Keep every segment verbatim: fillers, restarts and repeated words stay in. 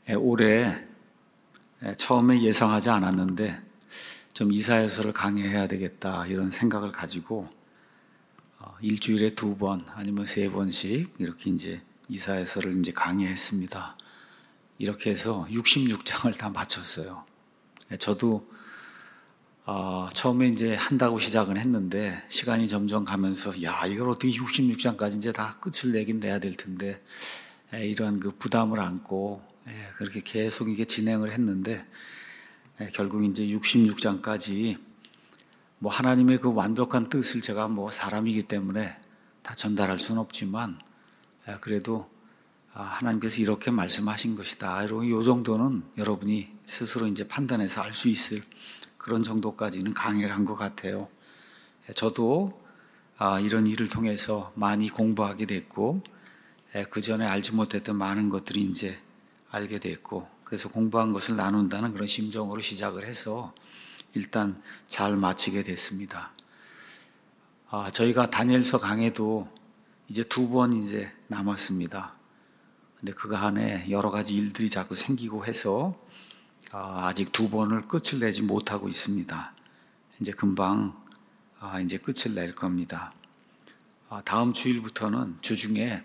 올해 처음에 예상하지 않았는데 좀 이사야서를 강의해야 되겠다 이런 생각을 가지고 일주일에 두 번 아니면 세 번씩 이렇게 이제 이사야서를 이제 강의했습니다. 이렇게 해서 육십육 장을 다 마쳤어요. 저도 어, 처음에 이제 한다고 시작은 했는데 시간이 점점 가면서 야 이걸 어떻게 육십육 장까지 이제 다 끝을 내긴 내야 될 텐데 에, 이러한 그 부담을 안고 에, 그렇게 계속 이게 진행을 했는데 에, 결국 이제 육십육 장까지 뭐 하나님의 그 완벽한 뜻을 제가 뭐 사람이기 때문에 다 전달할 수는 없지만 에, 그래도 아, 하나님께서 이렇게 말씀하신 것이다. 이런 요 정도는 여러분이 스스로 이제 판단해서 알 수 있을 그런 정도까지는 강의를 한 것 같아요. 저도 아, 이런 일을 통해서 많이 공부하게 됐고 그 전에 알지 못했던 많은 것들이 이제 알게 됐고 그래서 공부한 것을 나눈다는 그런 심정으로 시작을 해서 일단 잘 마치게 됐습니다. 아, 저희가 다니엘서 강해도 이제 두 번 이제 남았습니다. 근데 그 안에 여러 가지 일들이 자꾸 생기고 해서 아, 아직 두 번을 끝을 내지 못하고 있습니다. 이제 금방 아, 이제 끝을 낼 겁니다. 아, 다음 주일부터는 주중에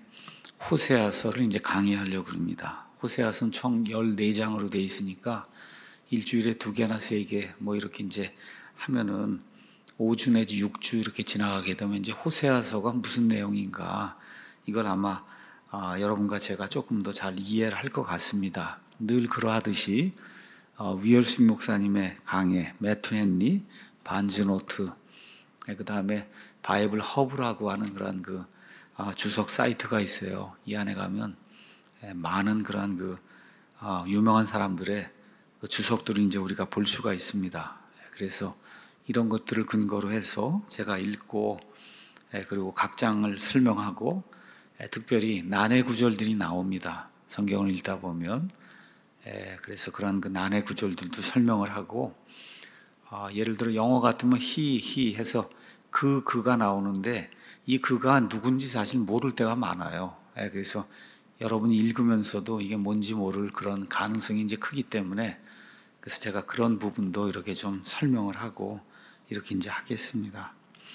호세아서를 이제 강의하려고 합니다. 호세아서는 총 열네 장으로 되어 있으니까 일주일에 두 개나 세 개 뭐 이렇게 이제 하면은 오 주 내지 육 주 이렇게 지나가게 되면 이제 호세아서가 무슨 내용인가 이걸 아마 아, 여러분과 제가 조금 더 잘 이해를 할 것 같습니다. 늘 그러하듯이 어, 위얼슨 목사님의 강의, 매튜 헨리, 반즈노트, 그 다음에 바이블 허브라고 하는 그런 그 아, 주석 사이트가 있어요. 이 안에 가면 예, 많은 그런 그 아, 유명한 사람들의 그 주석들을 이제 우리가 볼 수가 있습니다. 그래서 이런 것들을 근거로 해서 제가 읽고 예, 그리고 각 장을 설명하고 예, 특별히 난해 구절들이 나옵니다. 성경을 읽다 보면 예, 그래서 그런 그 난해 구절들도 설명을 하고 아, 예를 들어 영어 같으면 he, he 해서 그, 그가 나오는데 이 그가 누군지 사실 모를 때가 많아요. 예, 그래서 여러분이 읽으면서도 이게 뭔지 모를 그런 가능성이 이제 크기 때문에 그래서 제가 그런 부분도 이렇게 좀 설명을 하고 이렇게 이제 하겠습니다.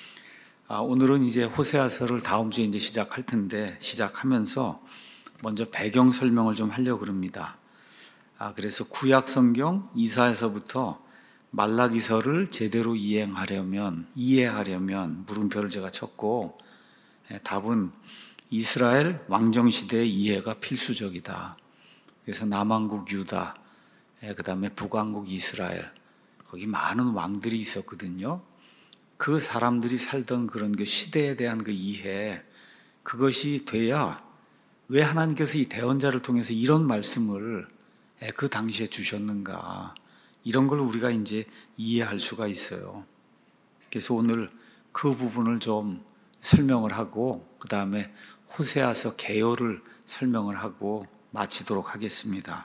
아, 오늘은 이제 호세아서를 다음 주에 이제 시작할 텐데 시작하면서 먼저 배경 설명을 좀 하려고 합니다. 아, 그래서 구약 성경 이사야서부터 말라기서를 제대로 이해하려면 이해하려면 물음표를 제가 쳤고 예, 답은 이스라엘 왕정 시대의 이해가 필수적이다. 그래서 남왕국 유다, 예, 그 다음에 북왕국 이스라엘 거기 많은 왕들이 있었거든요. 그 사람들이 살던 그런 그 시대에 대한 그 이해 그것이 돼야 왜 하나님께서 이 대언자를 통해서 이런 말씀을 그 당시에 주셨는가 이런 걸 우리가 이제 이해할 수가 있어요. 그래서 오늘 그 부분을 좀 설명을 하고 그 다음에 호세아서 개요를 설명을 하고 마치도록 하겠습니다.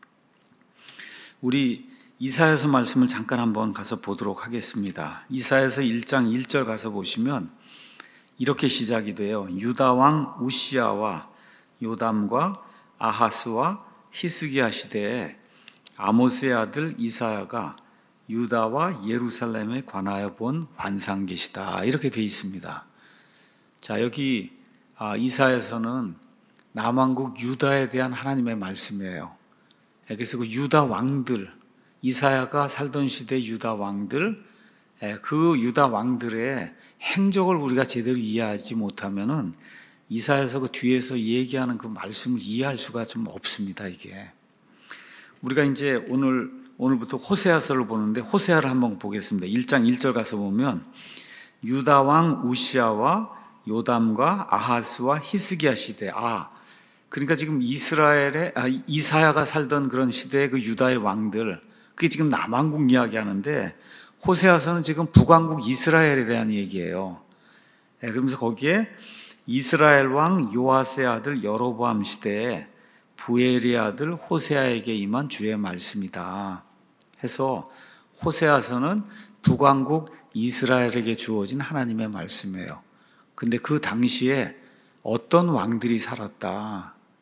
우리 이사야서 말씀을 잠깐 한번 가서 보도록 하겠습니다. 이사야서 일 장 일 절 가서 보시면 이렇게 시작이 돼요. 유다 왕 우시야와 요담과 아하스와 히스기야 시대에 아모스의 아들 이사야가 유다와 예루살렘에 관하여 본 환상계시다 이렇게 되어 있습니다. 자, 여기 아, 이사야서는 남왕국 유다에 대한 하나님의 말씀이에요. 그래서 그 유다 왕들 이사야가 살던 시대 유다 왕들 그 유다 왕들의 행적을 우리가 제대로 이해하지 못하면은 이사야서 그 뒤에서 얘기하는 그 말씀을 이해할 수가 좀 없습니다, 이게. 우리가 이제 오늘, 오늘부터 호세아서를 보는데 호세아를 한번 보겠습니다. 일 장 일 절 가서 보면 유다 왕 우시야와 요담과 아하스와 히스기야 시대. 아, 그러니까 지금 이스라엘의, 아, 이사야가 살던 그런 시대의 그 유다의 왕들, 그게 지금 남왕국 이야기 하는데 호세아서는 지금 북왕국 이스라엘에 대한 얘기예요. 네, 그러면서 거기에 이스라엘 왕 요아스의 아들 여로보암 시대에 부엘의 아들 호세아에게 임한 주의 말씀이다 해서 호세아서는 북왕국 이스라엘에게 주어진 하나님의 말씀이에요. 근데 그 당시에 어떤 왕들이 살았다.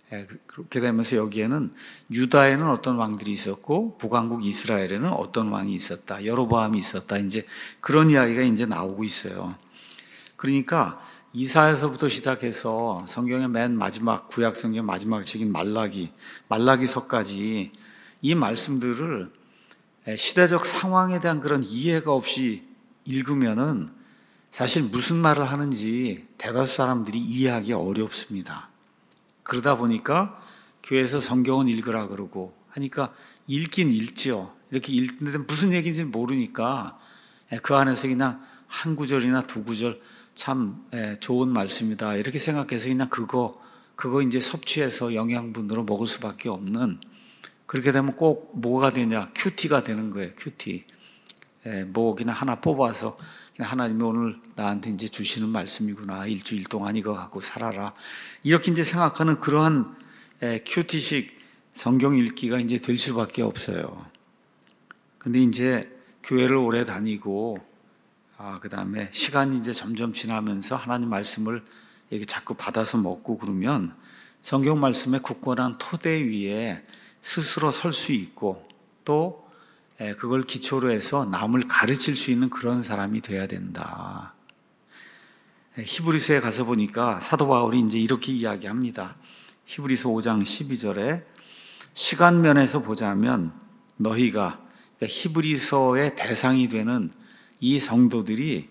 그렇게 되면서 여기에는 유다에는 어떤 왕들이 있었고 북왕국 이스라엘에는 어떤 왕이 있었다, 여로보암이 있었다, 이제 그런 이야기가 이제 나오고 있어요. 그러니까 이사야서부터 시작해서 성경의 맨 마지막, 구약 성경 마지막 책인 말라기, 말라기서까지 이 말씀들을 시대적 상황에 대한 그런 이해가 없이 읽으면은 사실 무슨 말을 하는지 대다수 사람들이 이해하기 어렵습니다. 그러다 보니까 교회에서 성경은 읽으라 그러고 하니까 읽긴 읽지요. 이렇게 읽는데 무슨 얘기인지 모르니까 그 안에서 그냥 한 구절이나 두 구절 참 좋은 말씀이다 이렇게 생각해서 그냥 그거 그거 이제 섭취해서 영양분으로 먹을 수밖에 없는, 그렇게 되면 꼭 뭐가 되냐, 큐티가 되는 거예요. 큐티. 뭐 그냥 하나 뽑아서 그냥 하나님이 오늘 나한테 이제 주시는 말씀이구나, 일주일 동안 이거 갖고 살아라, 이렇게 이제 생각하는 그러한 큐티식 성경 읽기가 이제 될 수밖에 없어요. 근데 이제 교회를 오래 다니고 아, 그 다음에 시간이 이제 점점 지나면서 하나님 말씀을 이렇게 자꾸 받아서 먹고 그러면 성경 말씀의 굳건한 토대 위에 스스로 설 수 있고 또 그걸 기초로 해서 남을 가르칠 수 있는 그런 사람이 돼야 된다. 히브리서에 가서 보니까 사도 바울이 이제 이렇게 이야기합니다. 히브리서 오 장 십이 절에 시간 면에서 보자면 너희가, 그러니까 히브리서의 대상이 되는 이 성도들이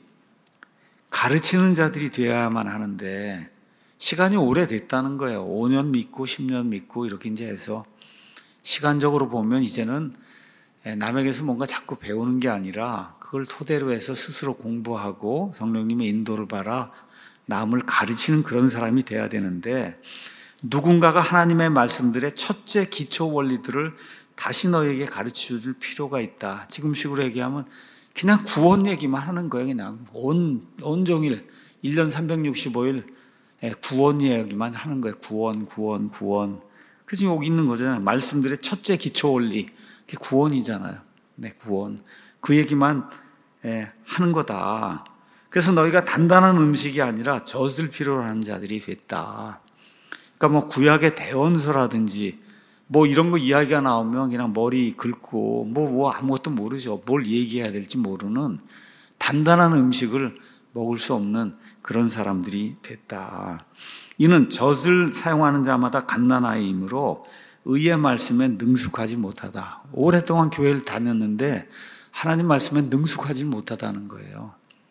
가르치는 자들이 되어야만 하는데 시간이 오래됐다는 거예요. 오 년 믿고 십 년 믿고 이렇게 이제 해서 시간적으로 보면 이제는 남에게서 뭔가 자꾸 배우는 게 아니라 그걸 토대로 해서 스스로 공부하고 성령님의 인도를 받아 남을 가르치는 그런 사람이 돼야 되는데, 누군가가 하나님의 말씀들의 첫째 기초 원리들을 다시 너에게 가르쳐 줄 필요가 있다. 지금식으로 얘기하면 그냥 구원 얘기만 하는 거예요. 그냥 온, 온종일 일 년 삼백육십오 일 구원 얘기만 하는 거예요. 구원, 구원, 구원. 그래서 여기 있는 거잖아요. 말씀들의 첫째 기초 원리, 그게 구원이잖아요. 네, 구원. 그 얘기만 하는 거다. 그래서 너희가 단단한 음식이 아니라 젖을 필요로 하는 자들이 됐다. 그러니까 뭐 구약의 대원서라든지 뭐 이런 거 이야기가 나오면 그냥 머리 긁고 뭐, 뭐 아무것도 모르죠. 뭘 얘기해야 될지 모르는 단단한 음식을 먹을 수 없는 그런 사람들이 됐다. 이는 젖을 사용하는 자마다 갓난아이이므로 의의 말씀에 능숙하지 못하다. 오랫동안 교회를 다녔는데 하나님 말씀에 능숙하지 못하다는 거예요.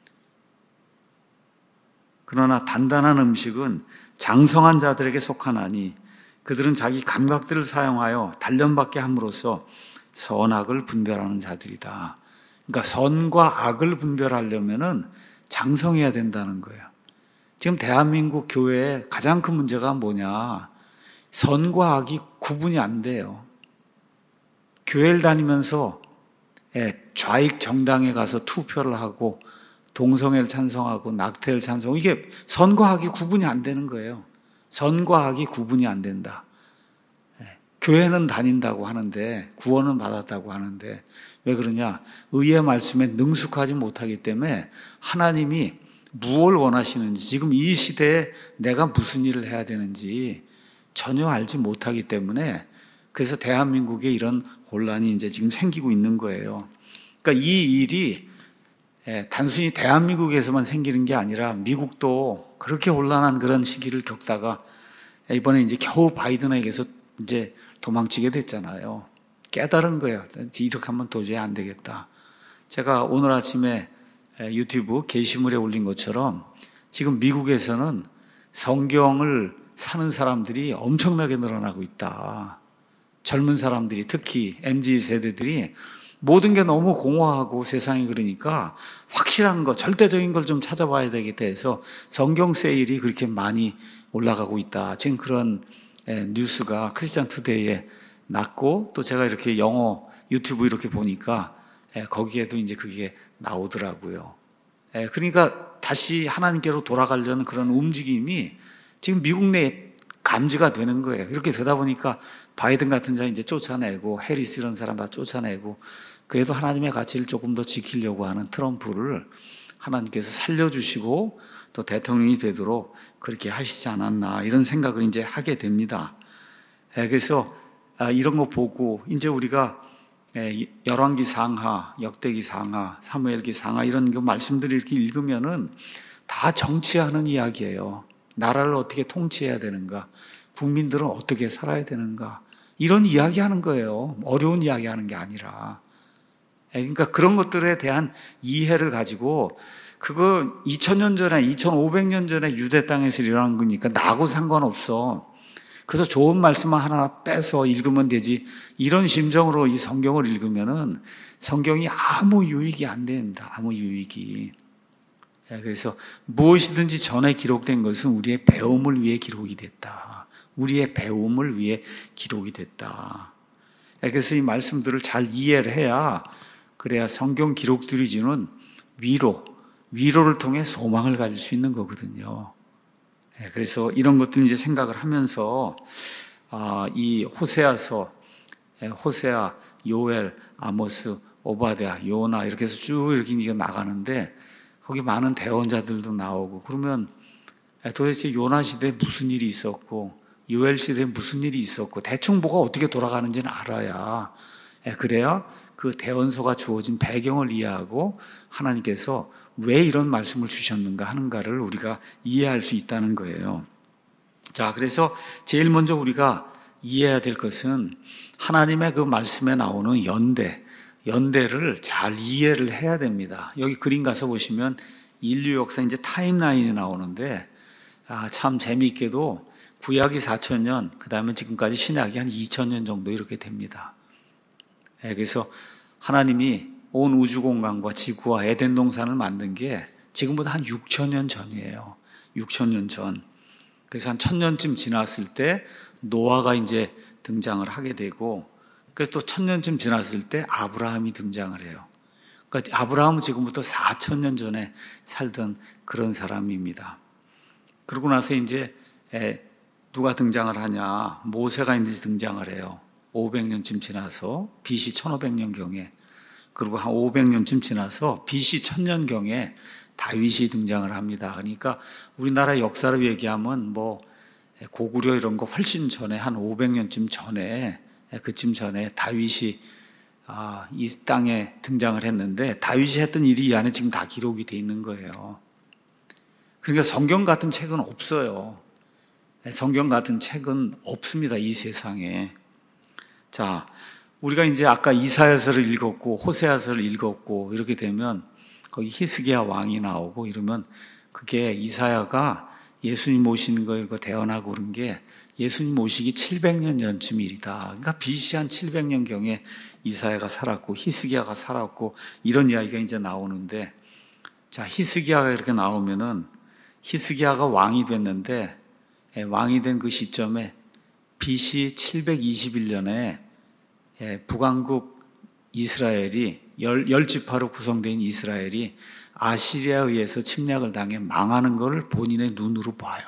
그러나 단단한 음식은 장성한 자들에게 속하나니 그들은 자기 감각들을 사용하여 단련받게 함으로써 선악을 분별하는 자들이다. 그러니까 선과 악을 분별하려면은 장성해야 된다는 거예요. 지금 대한민국 교회의 가장 큰 문제가 뭐냐? 선과 악이 구분이 안 돼요. 교회를 다니면서 좌익 정당에 가서 투표를 하고 동성애를 찬성하고 낙태를 찬성하고 이게 선과 악이 구분이 안 되는 거예요. 선과 악이 구분이 안 된다. 교회는 다닌다고 하는데 구원은 받았다고 하는데 왜 그러냐? 의의 말씀에 능숙하지 못하기 때문에 하나님이 무엇을 원하시는지, 지금 이 시대에 내가 무슨 일을 해야 되는지 전혀 알지 못하기 때문에 그래서 대한민국에 이런 혼란이 이제 지금 생기고 있는 거예요. 그러니까 이 일이 단순히 대한민국에서만 생기는 게 아니라 미국도 그렇게 혼란한 그런 시기를 겪다가 이번에 이제 겨우 바이든에게서 이제 도망치게 됐잖아요. 깨달은 거예요. 이렇게 하면 도저히 안 되겠다. 제가 오늘 아침에 유튜브 게시물에 올린 것처럼 지금 미국에서는 성경을 사는 사람들이 엄청나게 늘어나고 있다. 젊은 사람들이, 특히 엠지 세대들이 모든 게 너무 공허하고 세상이 그러니까 확실한 거, 절대적인 걸 좀 찾아봐야 되겠다 해서 성경 세일이 그렇게 많이 올라가고 있다. 지금 그런 뉴스가 크리스찬 투데이에 났고, 또 제가 이렇게 영어 유튜브 이렇게 보니까 거기에도 이제 그게 나오더라고요. 그러니까 다시 하나님께로 돌아가려는 그런 움직임이 지금 미국 내에 감지가 되는 거예요. 이렇게 되다 보니까 바이든 같은 자 이제 쫓아내고 해리스 이런 사람 다 쫓아내고 그래도 하나님의 가치를 조금 더 지키려고 하는 트럼프를 하나님께서 살려주시고 또 대통령이 되도록 그렇게 하시지 않았나 이런 생각을 이제 하게 됩니다. 예, 그래서 이런 거 보고 이제 우리가 열왕기 상하, 역대기 상하, 사무엘기 상하 이런 그 말씀들을 이렇게 읽으면은 다 정치하는 이야기예요. 나라를 어떻게 통치해야 되는가, 국민들은 어떻게 살아야 되는가, 이런 이야기하는 거예요. 어려운 이야기하는 게 아니라. 그러니까 그런 것들에 대한 이해를 가지고, 그거 이천 년 전에, 이천오백 년 전에 유대 땅에서 일어난 거니까 나하고 상관없어. 그래서 좋은 말씀만 하나 빼서 읽으면 되지. 이런 심정으로 이 성경을 읽으면은 성경이 아무 유익이 안 됩니다. 아무 유익이. 그래서 무엇이든지 전에 기록된 것은 우리의 배움을 위해 기록이 됐다. 우리의 배움을 위해 기록이 됐다. 그래서 이 말씀들을 잘 이해를 해야, 그래야 성경 기록들이 주는 위로, 위로를 통해 소망을 가질 수 있는 거거든요. 그래서 이런 것들 이제 생각을 하면서 이 호세아서, 호세아, 요엘, 아모스, 오바댜, 요나 이렇게 해서 쭉 이렇게 나가는데, 거기 많은 대언자들도 나오고, 그러면 도대체 요나 시대에 무슨 일이 있었고, 요엘 시대에 무슨 일이 있었고, 대충 뭐가 어떻게 돌아가는지는 알아야, 그래야 그 대언서가 주어진 배경을 이해하고 하나님께서 왜 이런 말씀을 주셨는가 하는가를 우리가 이해할 수 있다는 거예요. 자, 그래서 제일 먼저 우리가 이해해야 될 것은 하나님의 그 말씀에 나오는 연대, 연대를 잘 이해를 해야 됩니다. 여기 그림 가서 보시면 인류 역사 이제 타임라인이 나오는데, 아, 참 재미있게도 구약이 사천 년, 그 다음에 지금까지 신약이 한 이천 년 정도 이렇게 됩니다. 예, 그래서 하나님이 온 우주 공간과 지구와 에덴 동산을 만든 게 지금보다 한 육천 년 전이에요. 육천 년 전. 그래서 한 천 년쯤 지났을 때 노아가 이제 등장을 하게 되고, 그래서 또 천 년쯤 지났을 때 아브라함이 등장을 해요. 그러니까 아브라함은 지금부터 사천 년 전에 살던 그런 사람입니다. 그러고 나서 이제 누가 등장을 하냐? 모세가 이제 등장을 해요. 오백 년쯤 지나서 비씨 천오백 년경에, 그리고 한 오백 년쯤 지나서 비씨 천 년경에 다윗이 등장을 합니다. 그러니까 우리나라 역사로 얘기하면 뭐 고구려 이런 거 훨씬 전에, 한 오백 년쯤 전에, 그쯤 전에 다윗이 아, 이 땅에 등장을 했는데, 다윗이 했던 일이 이 안에 지금 다 기록이 돼 있는 거예요. 그러니까 성경 같은 책은 없어요. 성경 같은 책은 없습니다, 이 세상에. 자, 우리가 이제 아까 이사야서를 읽었고 호세아서를 읽었고 이렇게 되면 거기 히스기야 왕이 나오고 이러면, 그게 이사야가 예수님 오시는 거 이거 대언하고 그런 게 예수님 오시기 칠백 년 전쯤 일이다. 그러니까 비씨 한 칠백 년경에 이사야가 살았고 히스기야가 살았고 이런 이야기가 이제 나오는데, 자, 히스기야가 이렇게 나오면은 히스기야가 왕이 됐는데, 왕이 된 그 시점에 비씨 칠백이십일 년에 북왕국 이스라엘이 열, 열 지파로 구성된 이스라엘이 아시리아에 의해서 침략을 당해 망하는 것을 본인의 눈으로 봐요.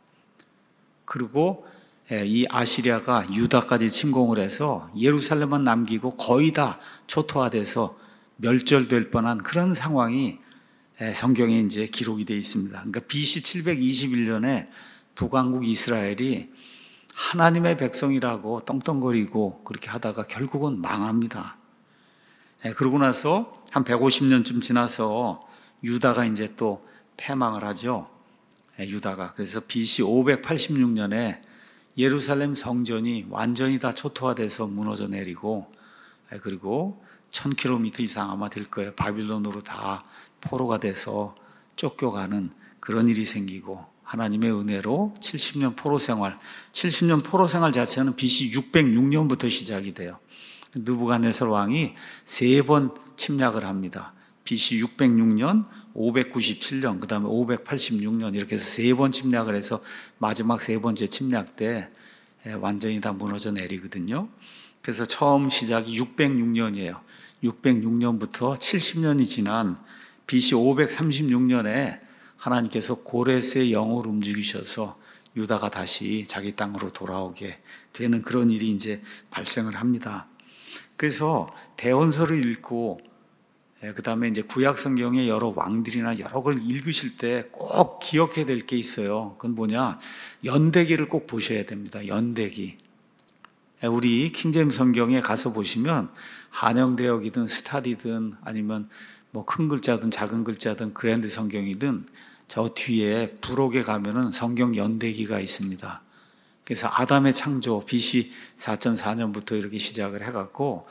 그리고 이 아시리아가 유다까지 침공을 해서 예루살렘만 남기고 거의 다 초토화돼서 멸절될 뻔한 그런 상황이 성경에 이제 기록이 되어 있습니다. 그러니까 비씨 칠백이십일 년에 북왕국 이스라엘이 하나님의 백성이라고 떵떵거리고 그렇게 하다가 결국은 망합니다. 그러고 나서 한 백오십 년쯤 지나서 유다가 이제 또 패망을 하죠. 유다가. 그래서 비씨 오백팔십육 년에 예루살렘 성전이 완전히 다 초토화돼서 무너져 내리고, 그리고 천 킬로미터 이상 아마 될 거예요. 바빌론으로 다 포로가 돼서 쫓겨가는 그런 일이 생기고, 하나님의 은혜로 칠십 년 포로 생활, 칠십 년 포로 생활 자체는 비씨 육백육 년부터 시작이 돼요. 느부갓네살 왕이 세 번 침략을 합니다. 비씨 육백육 년, 오백구십칠 년, 그 다음에 오백팔십육 년 이렇게 해서 세 번 침략을 해서 마지막 세 번째 침략 때 완전히 다 무너져 내리거든요. 그래서 처음 시작이 육백육 년이에요. 육백육 년부터 칠십 년이 지난 비씨 오백삼십육 년에 하나님께서 고레스의 영을 움직이셔서 유다가 다시 자기 땅으로 돌아오게 되는 그런 일이 이제 발생을 합니다. 그래서 대언서를 읽고, 그 다음에 이제 구약 성경의 여러 왕들이나 여러 걸 읽으실 때 꼭 기억해야 될 게 있어요. 그건 뭐냐? 연대기를 꼭 보셔야 됩니다. 연대기. 우리 킹제임스 성경에 가서 보시면 한영대역이든 스타디든 아니면 뭐 큰 글자든 작은 글자든 그랜드 성경이든 저 뒤에 부록에 가면은 성경 연대기가 있습니다. 그래서 아담의 창조 비씨 사천사 년부터 이렇게 시작을 해갖고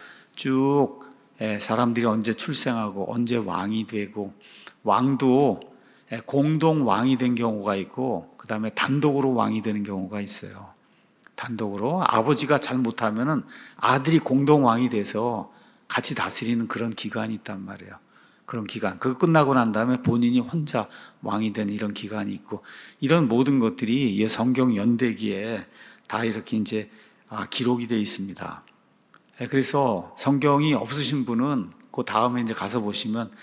쭉 사람들이 언제 출생하고 언제 왕이 되고, 왕도 공동 왕이 된 경우가 있고 그 다음에 단독으로 왕이 되는 경우가 있어요. 단독으로 아버지가 잘 못하면은 아들이 공동 왕이 돼서 같이 다스리는 그런 기간이 있단 말이에요. 그런 기간, 그거 끝나고 난 다음에 본인이 혼자 왕이 되는 이런 기간이 있고, 이런 모든 것들이 이 성경 연대기에 다 이렇게 이제 기록이 되어 있습니다. 그래서 성경이 없으신 분은 그 다음에 이제 가서 보시면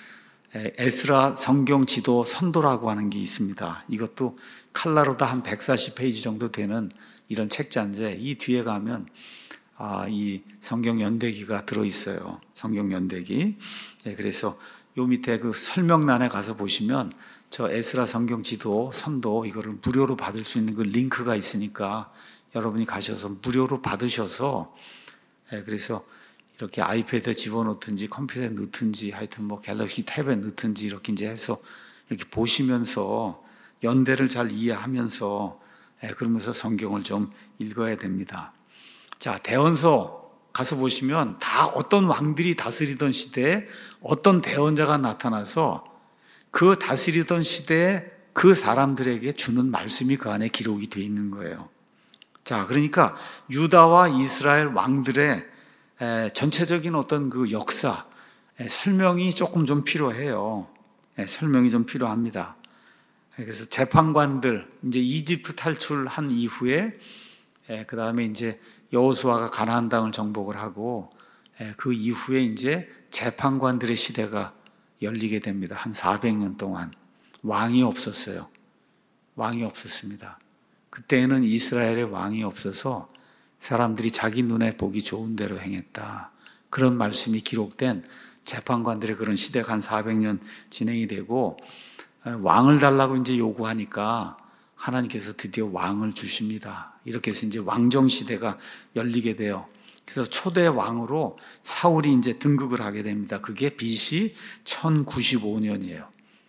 에스라 성경 지도 선도라고 하는 게 있습니다. 이것도 칼라로다 한 백사십 페이지 정도 되는 이런 책자인데, 이 뒤에 가면 아, 이 성경 연대기가 들어있어요. 성경 연대기. 예, 그래서 요 밑에 그 설명란에 가서 보시면 저 에스라 성경 지도 선도 이거를 무료로 받을 수 있는 그 링크가 있으니까 여러분이 가셔서 무료로 받으셔서, 예, 그래서 이렇게 아이패드에 집어넣든지 컴퓨터에 넣든지 하여튼 뭐 갤럭시 탭에 넣든지 이렇게 이제 해서 이렇게 보시면서 연대를 잘 이해하면서, 예, 그러면서 성경을 좀 읽어야 됩니다. 자, 대원서 가서 보시면 다 어떤 왕들이 다스리던 시대에 어떤 대원자가 나타나서 그 다스리던 시대에 그 사람들에게 주는 말씀이 그 안에 기록이 되어 있는 거예요. 자, 그러니까 유다와 이스라엘 왕들의 전체적인 어떤 그 역사, 설명이 조금 좀 필요해요. 설명이 좀 필요합니다. 그래서 재판관들, 이제 이집트 탈출한 이후에 그 다음에 이제 여호수아가 가나안 땅을 정복을 하고 그 이후에 이제 재판관들의 시대가 열리게 됩니다. 한 사백 년 동안 왕이 없었어요. 왕이 없었습니다. 그때는 이스라엘의 왕이 없어서 사람들이 자기 눈에 보기 좋은 대로 행했다. 그런 말씀이 기록된 재판관들의 그런 시대가 한 사백 년 진행이 되고, 왕을 달라고 이제 요구하니까 하나님께서 드디어 왕을 주십니다. 이렇게 해서 이제 왕정 시대가 열리게 돼요. 그래서 초대 왕으로 사울이 이제 등극을 하게 됩니다. 그게 비씨 천구십오 년이에요.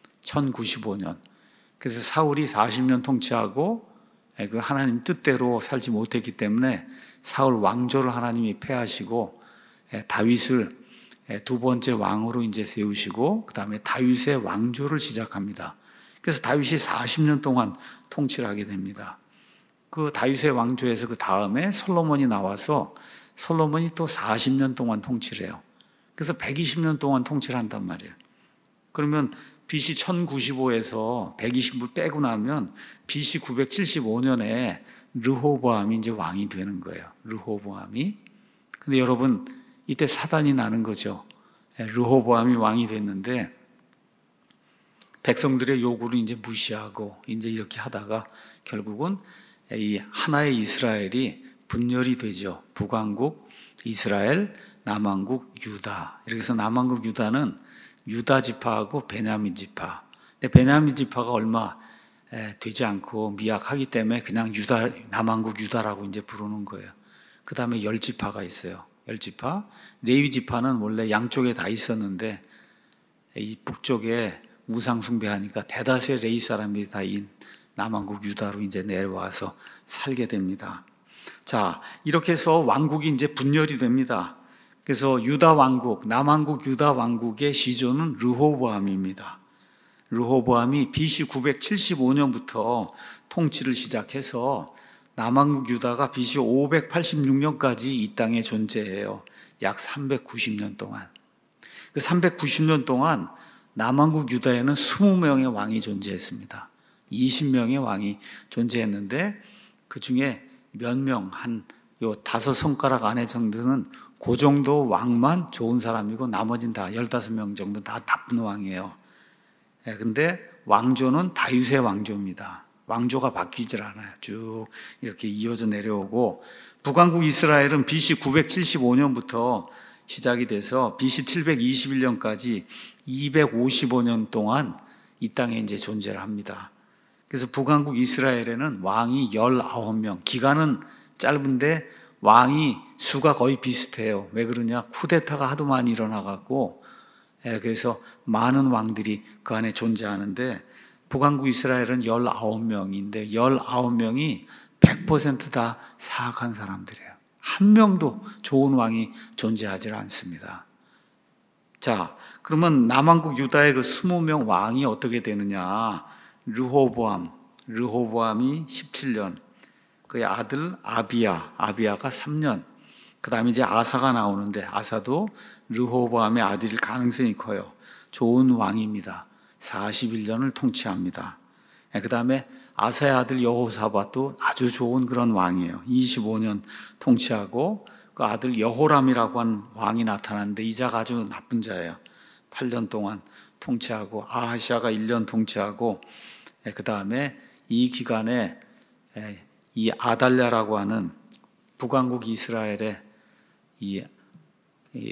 천구십오 년. 그래서 사울이 사십 년 통치하고 그 하나님 뜻대로 살지 못했기 때문에 사울 왕조를 하나님이 폐하시고 다윗을 두 번째 왕으로 이제 세우시고 그 다음에 다윗의 왕조를 시작합니다. 그래서 다윗이 사십 년 동안 통치를 하게 됩니다. 그 다윗의 왕조에서 그 다음에 솔로몬이 나와서 솔로몬이 또 사십 년 동안 통치를 해요. 그래서 백이십 년 동안 통치를 한단 말이에요. 그러면 비씨 천구십오에서 백이십을 빼고 나면 비씨 구백칠십오 년에 르호보암이 이제 왕이 되는 거예요. 르호보암이. 근데 여러분, 이때 사단이 나는 거죠. 르호보암이 왕이 됐는데 백성들의 요구를 이제 무시하고 이제 이렇게 하다가 결국은 이 하나의 이스라엘이 분열이 되죠. 북왕국, 이스라엘, 남왕국, 유다. 이렇게 해서 남왕국 유다는 유다 지파하고 베냐민 지파. 근데 베냐민 지파가 얼마 되지 않고 미약하기 때문에 그냥 유다, 남왕국 유다라고 이제 부르는 거예요. 그 다음에 열 지파가 있어요. 열 지파. 레위 지파는 원래 양쪽에 다 있었는데 이 북쪽에 우상 숭배하니까 대다수의 레위 사람들이 다 이 남왕국 유다로 이제 내려와서 살게 됩니다. 자, 이렇게 해서 왕국이 이제 분열이 됩니다. 그래서 유다 왕국, 남왕국 유다 왕국의 시조는 르호보암입니다. 르호보암이 비씨 구백칠십오 년부터 통치를 시작해서 남왕국 유다가 비씨 오백팔십육 년까지 이 땅에 존재해요. 약 삼백구십 년 동안. 그 삼백구십 년 동안 남왕국 유다에는 이십 명의 왕이 존재했습니다. 이십 명의 왕이 존재했는데 그 중에 몇 명, 한 요 다섯 손가락 안에 정도는 그 정도 왕만 좋은 사람이고 나머지는 다 열다섯 명 정도 다 나쁜 왕이에요. 예, 근데 왕조는 다윗의 왕조입니다. 왕조가 바뀌질 않아요. 쭉 이렇게 이어져 내려오고, 북왕국 이스라엘은 비씨 구백칠십오 년부터 시작이 돼서 비씨 칠백이십일 년까지 이백오십오 년 동안 이 땅에 이제 존재를 합니다. 그래서 북왕국 이스라엘에는 왕이 열아홉 명, 기간은 짧은데 왕이 수가 거의 비슷해요. 왜 그러냐? 쿠데타가 하도 많이 일어나갖고, 예, 그래서 많은 왕들이 그 안에 존재하는데, 북왕국 이스라엘은 열아홉 명인데, 열아홉 명이 백 퍼센트 다 사악한 사람들이에요. 한 명도 좋은 왕이 존재하지 않습니다. 자, 그러면 남왕국 유다의 그 이십 명 왕이 어떻게 되느냐? 르호보암, 르호보암이 십칠 년, 그의 아들 아비야, 아비야가 삼 년, 그 다음에 이제 아사가 나오는데, 아사도 르호보암의 아들일 가능성이 커요. 좋은 왕입니다. 사십일 년을 통치합니다. 그 다음에 아사의 아들 여호사밧도 아주 좋은 그런 왕이에요. 이십오 년 통치하고, 그 아들 여호람이라고 한 왕이 나타났는데, 이 자가 아주 나쁜 자예요. 팔 년 동안 통치하고, 아하시아가 일 년 통치하고, 그 다음에 이 기간에 이 아달랴라고 하는 북왕국 이스라엘의 이, 이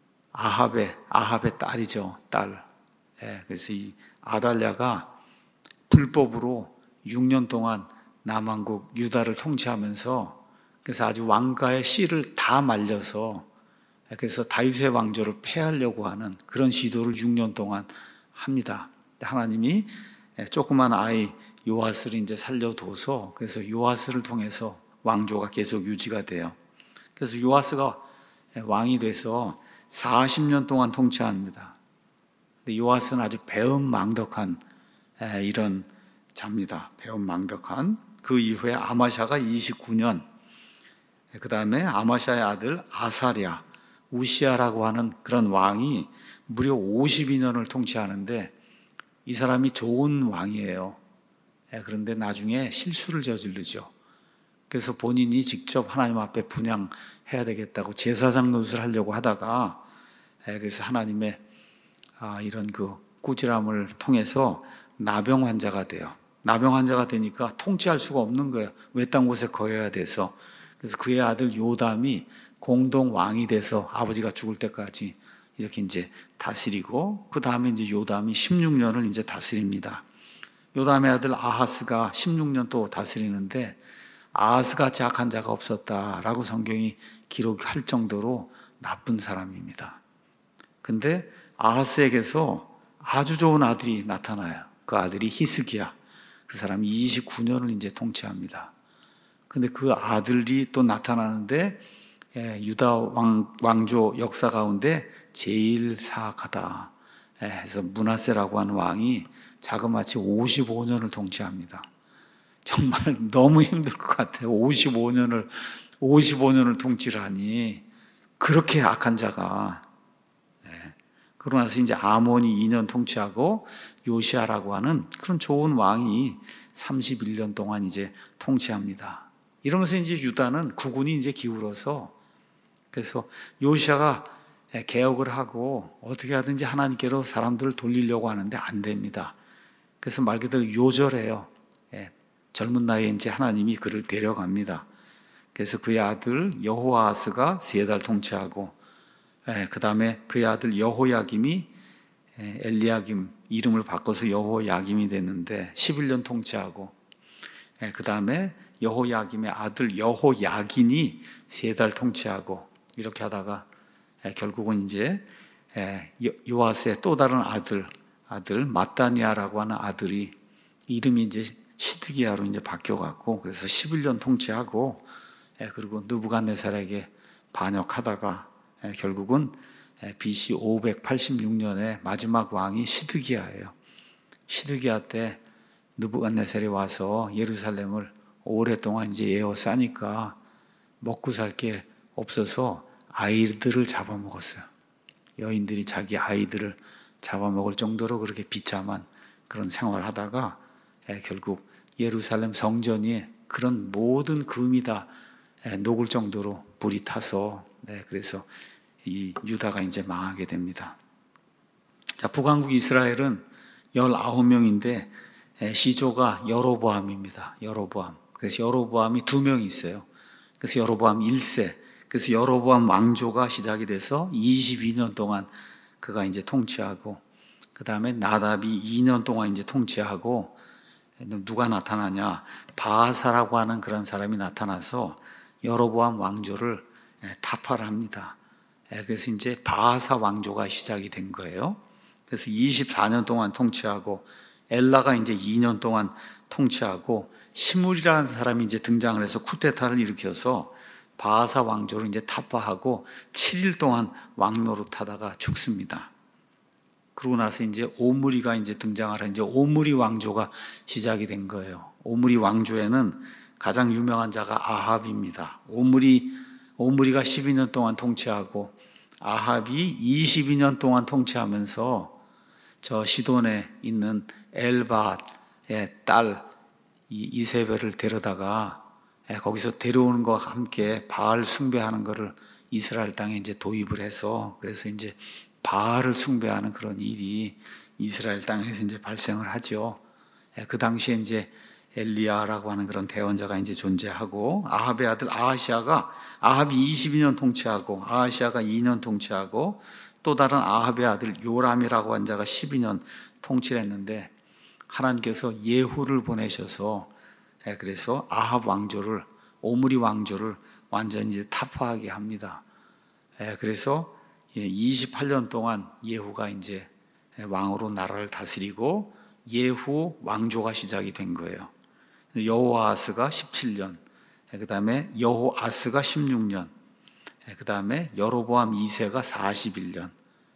아합의 아합의 딸이죠, 딸. 예, 그래서 이 아달랴가 불법으로 육 년 동안 남왕국 유다를 통치하면서, 그래서 아주 왕가의 씨를 다 말려서, 그래서 다윗의 왕조를 폐하려고 하는 그런 시도를 육 년 동안 합니다. 하나님이 조그만 아이 요아스를 이제 살려둬서, 그래서 요아스를 통해서 왕조가 계속 유지가 돼요. 그래서 요아스가 왕이 돼서 사십 년 동안 통치합니다. 근데 요아스는 아주 배은망덕한 이런 자입니다. 배은망덕한. 그 이후에 아마샤가 이십구 년, 그 다음에 아마샤의 아들 아사랴, 우시아라고 하는 그런 왕이 무려 오십이 년을 통치하는데, 이 사람이 좋은 왕이에요. 그런데 나중에 실수를 저지르죠. 그래서 본인이 직접 하나님 앞에 분향해야 되겠다고 제사장 노릇을 하려고 하다가, 그래서 하나님의 이런 그 꾸지람을 통해서 나병 환자가 돼요. 나병 환자가 되니까 통치할 수가 없는 거예요. 외딴 곳에 거해야 돼서. 그래서 그의 아들 요담이 공동 왕이 돼서 아버지가 죽을 때까지 이렇게 이제 다스리고, 그 다음에 이제 요담이 십육 년을 이제 다스립니다. 요담의 아들 아하스가 십육 년 또 다스리는데, 아하스같이 악한 자가 없었다라고 성경이 기록할 정도로 나쁜 사람입니다. 근데 아하스에게서 아주 좋은 아들이 나타나요. 그 아들이 히스기야. 그 사람이 이십구 년을 이제 통치합니다. 근데 그 아들이 또 나타나는데, 예, 유다 왕, 왕조 역사 가운데 제일 사악하다 해서 므낫세라고 하는 왕이 자그마치 오십오 년을 통치합니다. 정말 너무 힘들 것 같아요. 오십오 년을 오십오 년을 통치를 하니, 그렇게 악한 자가. 네. 그러고 나서 이제 아몬이 이 년 통치하고, 요시아라고 하는 그런 좋은 왕이 삼십일 년 동안 이제 통치합니다. 이러면서 이제 유다는 국운이 이제 기울어서, 그래서 요시아가 개혁을 하고 어떻게 하든지 하나님께로 사람들을 돌리려고 하는데 안 됩니다. 그래서 말 그대로 요절해요. 예, 젊은 나이에 이제 하나님이 그를 데려갑니다. 그래서 그의 아들 여호아스가 세 달 통치하고, 예, 그 다음에 그의 아들 여호야김이 예, 엘리야김 이름을 바꿔서 여호야김이 됐는데 십일 년 통치하고, 예, 그 다음에 여호야김의 아들 여호야긴이 세 달 통치하고, 이렇게 하다가 예, 결국은 이제 예, 요아스의 또 다른 아들 아들 마따니아라고 하는 아들이 이름이 이제 시드기야로 이제 바뀌어갖고, 그래서 십일 년 통치하고, 예, 그리고 느부갓네살에게 반역하다가 예, 결국은 예, 비씨 오백팔십육 년에 마지막 왕이 시드기야예요. 시드기야 때 느부갓네살이 와서 예루살렘을 오랫동안 이제 에워싸니까 먹고 살 게 없어서 아이들을 잡아먹었어요. 여인들이 자기 아이들을 잡아먹을 정도로 그렇게 비참한 그런 생활을 하다가 예, 결국 예루살렘 성전이 그런 모든 금이 다 예, 녹을 정도로 불이 타서, 네, 그래서 이 유다가 이제 망하게 됩니다. 자, 북왕국 이스라엘은 열아홉 명인데 예, 시조가 여로보암입니다. 여로보암. 그래서 여로보암이 두 명이 있어요. 그래서 여로보암 일 세. 그래서 여로보암 왕조가 시작이 돼서 이십이 년 동안 그가 이제 통치하고, 그 다음에 나답이 이 년 동안 이제 통치하고, 누가 나타나냐? 바하사라고 하는 그런 사람이 나타나서 여로보암 왕조를 타파를 합니다. 그래서 이제 바하사 왕조가 시작이 된 거예요. 그래서 이십사 년 동안 통치하고 엘라가 이제 이 년 동안 통치하고 시물이라는 사람이 이제 등장을 해서 쿠데타를 일으켜서 바하사 왕조를 이제 타파하고 칠 일 동안 왕노릇하다가 죽습니다. 그러고 나서 이제 오므리가 이제 등장하라 이제 오므리 왕조가 시작이 된 거예요. 오므리 왕조에는 가장 유명한 자가 아합입니다. 오므리 오므리가 십이 년 동안 통치하고 아합이 이십이 년 동안 통치하면서 저 시돈에 있는 엘바의 딸 이세벨을 데려다가 거기서 데려오는 것과 함께 바알 숭배하는 것을 이스라엘 땅에 이제 도입을 해서 그래서 이제 바알을 숭배하는 그런 일이 이스라엘 땅에서 이제 발생을 하죠. 그 당시에 이제 엘리야라고 하는 그런 대언자가 이제 존재하고 아합의 아들 아하시아가 아합이 이십이 년 통치하고 아하시아가 이 년 통치하고 또 다른 아합의 아들 요람이라고 한 자가 십이 년 통치를 했는데 하나님께서 예후를 보내셔서 그래서 아합 왕조를 오므리 왕조를 완전히 이제 타파하게 합니다. 그래서 이십팔 년 동안 예후가 이제 왕으로 나라를 다스리고 예후 왕조가 시작이 된 거예요. 여호아스가 십칠 년, 그 다음에 여호아스가 십육 년, 그 다음에 여로보암 이 세가 사십일 년.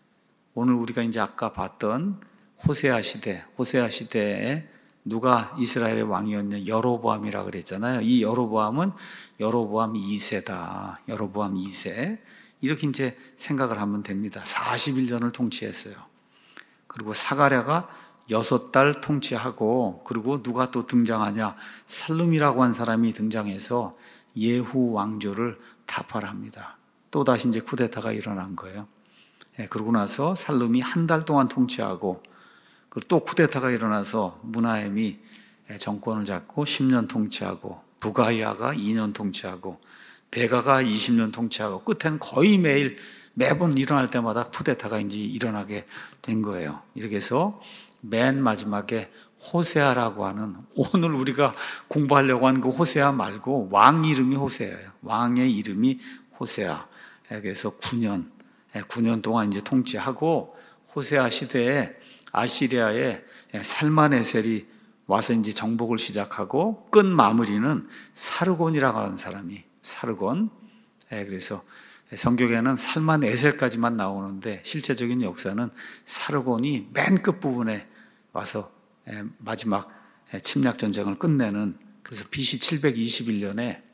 오늘 우리가 이제 아까 봤던 호세아 시대, 호세아 시대에 누가 이스라엘의 왕이었냐? 여로보암이라고 그랬잖아요. 이 여로보암은 여로보암 이 세다. 여로보암 이 세. 이렇게 이제 생각을 하면 됩니다. 사십일 년을 통치했어요. 그리고 사가랴가 여섯 달 통치하고 그리고 누가 또 등장하냐? 살룸이라고 한 사람이 등장해서 예후 왕조를 타파를 합니다. 또다시 이제 쿠데타가 일어난 거예요. 예, 그러고 나서 살룸이 한 달 동안 통치하고 그리고 또 쿠데타가 일어나서 무나엠이 정권을 잡고 십 년 통치하고 부가이아가 이 년 통치하고 베가가 이십 년 통치하고 끝에는 거의 매일 매번 일어날 때마다 쿠데타가 이제 일어나게 된 거예요. 이렇게 해서 맨 마지막에 호세아라고 하는 오늘 우리가 공부하려고 한 그 호세아 말고 왕 이름이 호세아예요. 왕의 이름이 호세아. 그래서 구 년, 구 년 동안 이제 통치하고 호세아 시대에 아시리아의 살마네셀이 와서 이제 정복을 시작하고 끝 마무리는 사르곤이라고 하는 사람이 사르곤. 그래서 성경에는 살마네셀까지만 나오는데 실제적인 역사는 사르곤이 맨 끝부분에 와서 마지막 침략 전쟁을 끝내는 그래서 비씨 칠백이십일 년에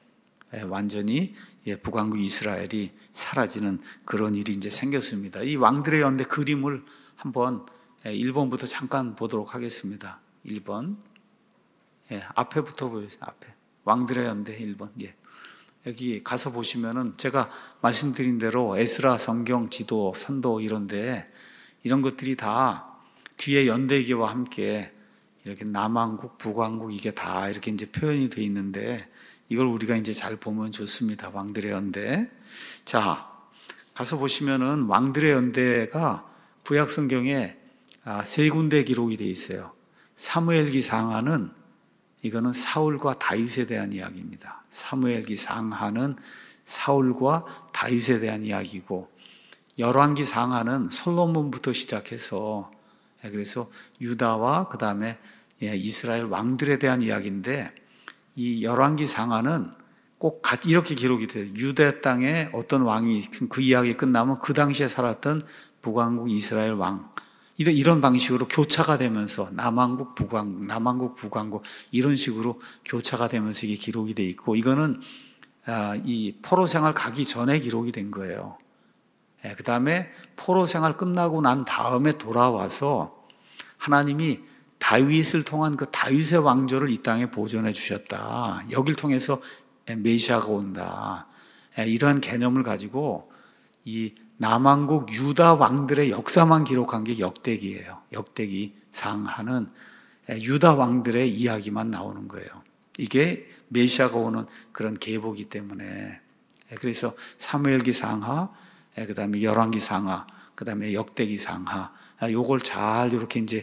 완전히 북왕국 이스라엘이 사라지는 그런 일이 이제 생겼습니다. 이 왕들의 연대 그림을 한번 일 번부터 잠깐 보도록 하겠습니다. 일 번. 예, 앞에부터 보여주세요. 앞에. 왕들의 연대 일 번. 예. 여기 가서 보시면은 제가 말씀드린 대로 에스라 성경 지도 선도 이런데 이런 것들이 다 뒤에 연대기와 함께 이렇게 남왕국 북왕국 이게 다 이렇게 이제 표현이 되어 있는데 이걸 우리가 이제 잘 보면 좋습니다. 왕들의 연대. 자, 가서 보시면은 왕들의 연대가 구약 성경에 세 군데 기록이 되어 있어요. 사무엘기 상하는 이거는 사울과 다윗에 대한 이야기입니다. 사무엘기 상하는 사울과 다윗에 대한 이야기고 열왕기 상하는 솔로몬부터 시작해서 그래서 유다와 그 다음에 이스라엘 왕들에 대한 이야기인데 이 열왕기 상하는 꼭 이렇게 기록이 돼요. 유대 땅에 어떤 왕이 그 이야기 끝나면 그 당시에 살았던 북왕국 이스라엘 왕 이런 방식으로 교차가 되면서 남왕국 북왕국 남왕국 북왕국 이런 식으로 교차가 되면서 이게 기록이 돼 있고 이거는 이 포로 생활 가기 전에 기록이 된 거예요. 그 다음에 포로 생활 끝나고 난 다음에 돌아와서 하나님이 다윗을 통한 그 다윗의 왕조를 이 땅에 보존해 주셨다. 여길 통해서 메시아가 온다. 이러한 개념을 가지고 이 남왕국 유다 왕들의 역사만 기록한 게 역대기예요. 역대기 상하는 유다 왕들의 이야기만 나오는 거예요. 이게 메시아가 오는 그런 계보기 때문에 그래서 사무엘기 상하, 그 다음에 열왕기 상하, 그 다음에 역대기 상하 요걸 잘 이렇게 이제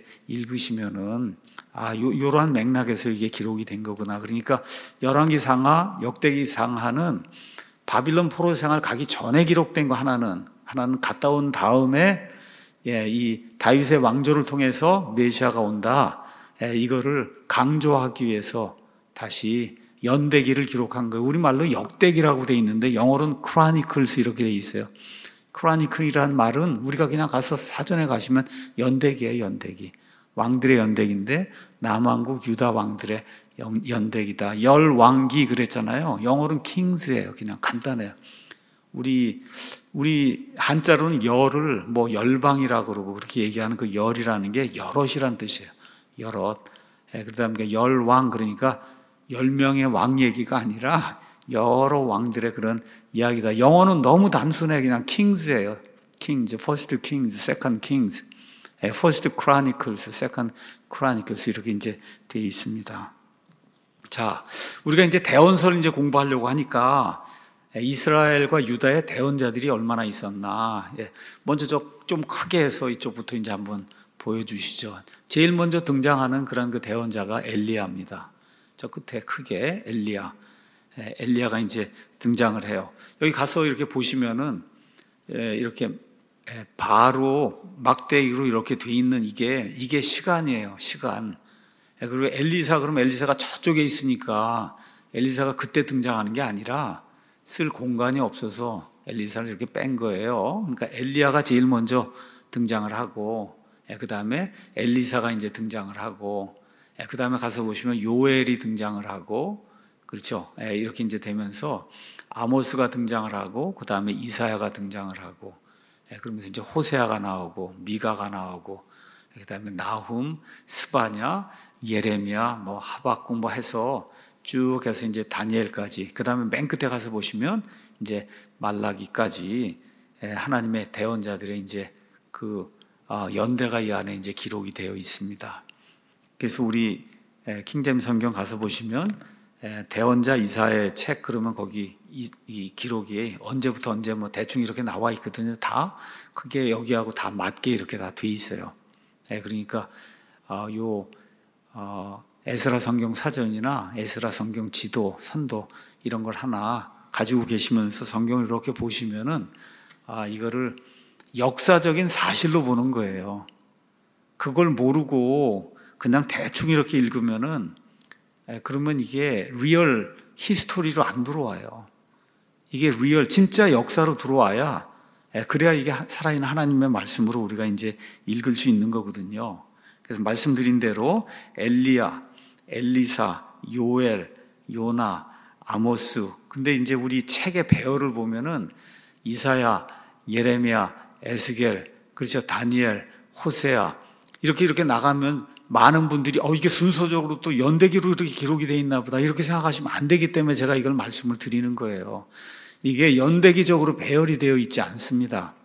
읽으시면은 아, 요, 요러한 맥락에서 이게 기록이 된 거구나. 그러니까 열왕기 상하, 역대기 상하는 바빌론 포로 생활 가기 전에 기록된 거 하나는 하나는 갔다 온 다음에 예, 이 다윗의 왕조를 통해서 메시아가 온다. 예, 이거를 강조하기 위해서 다시 연대기를 기록한 거예요. 우리말로 역대기라고 돼 있는데 영어로는 Chronicles 이렇게 돼 있어요. Chronicle이라는 말은 우리가 그냥 가서 사전에 가시면 연대기예요, 연대기. 왕들의 연대기인데 남왕국 유다 왕들의 연대기다. 열왕기 그랬잖아요. 영어로는 kings예요. 그냥 간단해요. 우리 우리 한자로는 열을 뭐 열방이라고 그러고 그렇게 얘기하는 그 열이라는 게 여럿이란 뜻이에요. 여럿. 예, 그다음에 열왕 그러니까 열 명의 왕 얘기가 아니라 여러 왕들의 그런 이야기다. 영어는 너무 단순해. 그냥 kings예요. kings, first kings, second kings, first chronicles, second chronicles 이렇게 이제 돼 있습니다. 자, 우리가 이제 대원서를 이제 공부하려고 하니까 이스라엘과 유다의 대원자들이 얼마나 있었나. 먼저 좀 크게 해서 이쪽부터 이제 한번 보여주시죠. 제일 먼저 등장하는 그런 그 대원자가 엘리야입니다. 저 끝에 크게 엘리야. 엘리야가 이제 등장을 해요. 여기 가서 이렇게 보시면은 이렇게 바로 막대기로 이렇게 돼 있는 이게 이게 시간이에요. 시간. 그리고 엘리사 그러면 엘리사가 저쪽에 있으니까 엘리사가 그때 등장하는 게 아니라 쓸 공간이 없어서 엘리사를 이렇게 뺀 거예요. 그러니까 엘리야가 제일 먼저 등장을 하고 그 다음에 엘리사가 이제 등장을 하고 그 다음에 가서 보시면 요엘이 등장을 하고 그렇죠. 이렇게 이제 되면서 아모스가 등장을 하고 그 다음에 이사야가 등장을 하고 그러면서 이제 호세아가 나오고 미가가 나오고 그 다음에 나훔, 스바냐, 예레미야, 뭐 하박국 뭐 해서 쭉 해서 이제 다니엘까지 그 다음에 맨 끝에 가서 보시면 이제 말라기까지 하나님의 대언자들의 이제 그 연대가 이 안에 이제 기록이 되어 있습니다. 그래서 우리 킹제임 성경 가서 보시면 대언자 이사의 책 그러면 거기 이, 이 기록이 언제부터 언제 뭐 대충 이렇게 나와 있거든요. 다 그게 여기하고 다 맞게 이렇게 다 돼 있어요. 그러니까 요 어, 에스라 성경 사전이나 에스라 성경 지도, 선도 이런 걸 하나 가지고 계시면서 성경을 이렇게 보시면은 아, 이거를 역사적인 사실로 보는 거예요. 그걸 모르고 그냥 대충 이렇게 읽으면은 에, 그러면 이게 리얼 히스토리로 안 들어와요. 이게 리얼 진짜 역사로 들어와야 에, 그래야 이게 살아있는 하나님의 말씀으로 우리가 이제 읽을 수 있는 거거든요. 그래서 말씀드린 대로 엘리야, 엘리사, 요엘, 요나, 아모스. 근데 이제 우리 책의 배열을 보면은 이사야, 예레미야, 에스겔, 그렇죠. 다니엘, 호세아. 이렇게 이렇게 나가면 많은 분들이 어 이게 순서적으로 또 연대기로 이렇게 기록이 되어 있나 보다. 이렇게 생각하시면 안 되기 때문에 제가 이걸 말씀을 드리는 거예요. 이게 연대기적으로 배열이 되어 있지 않습니다.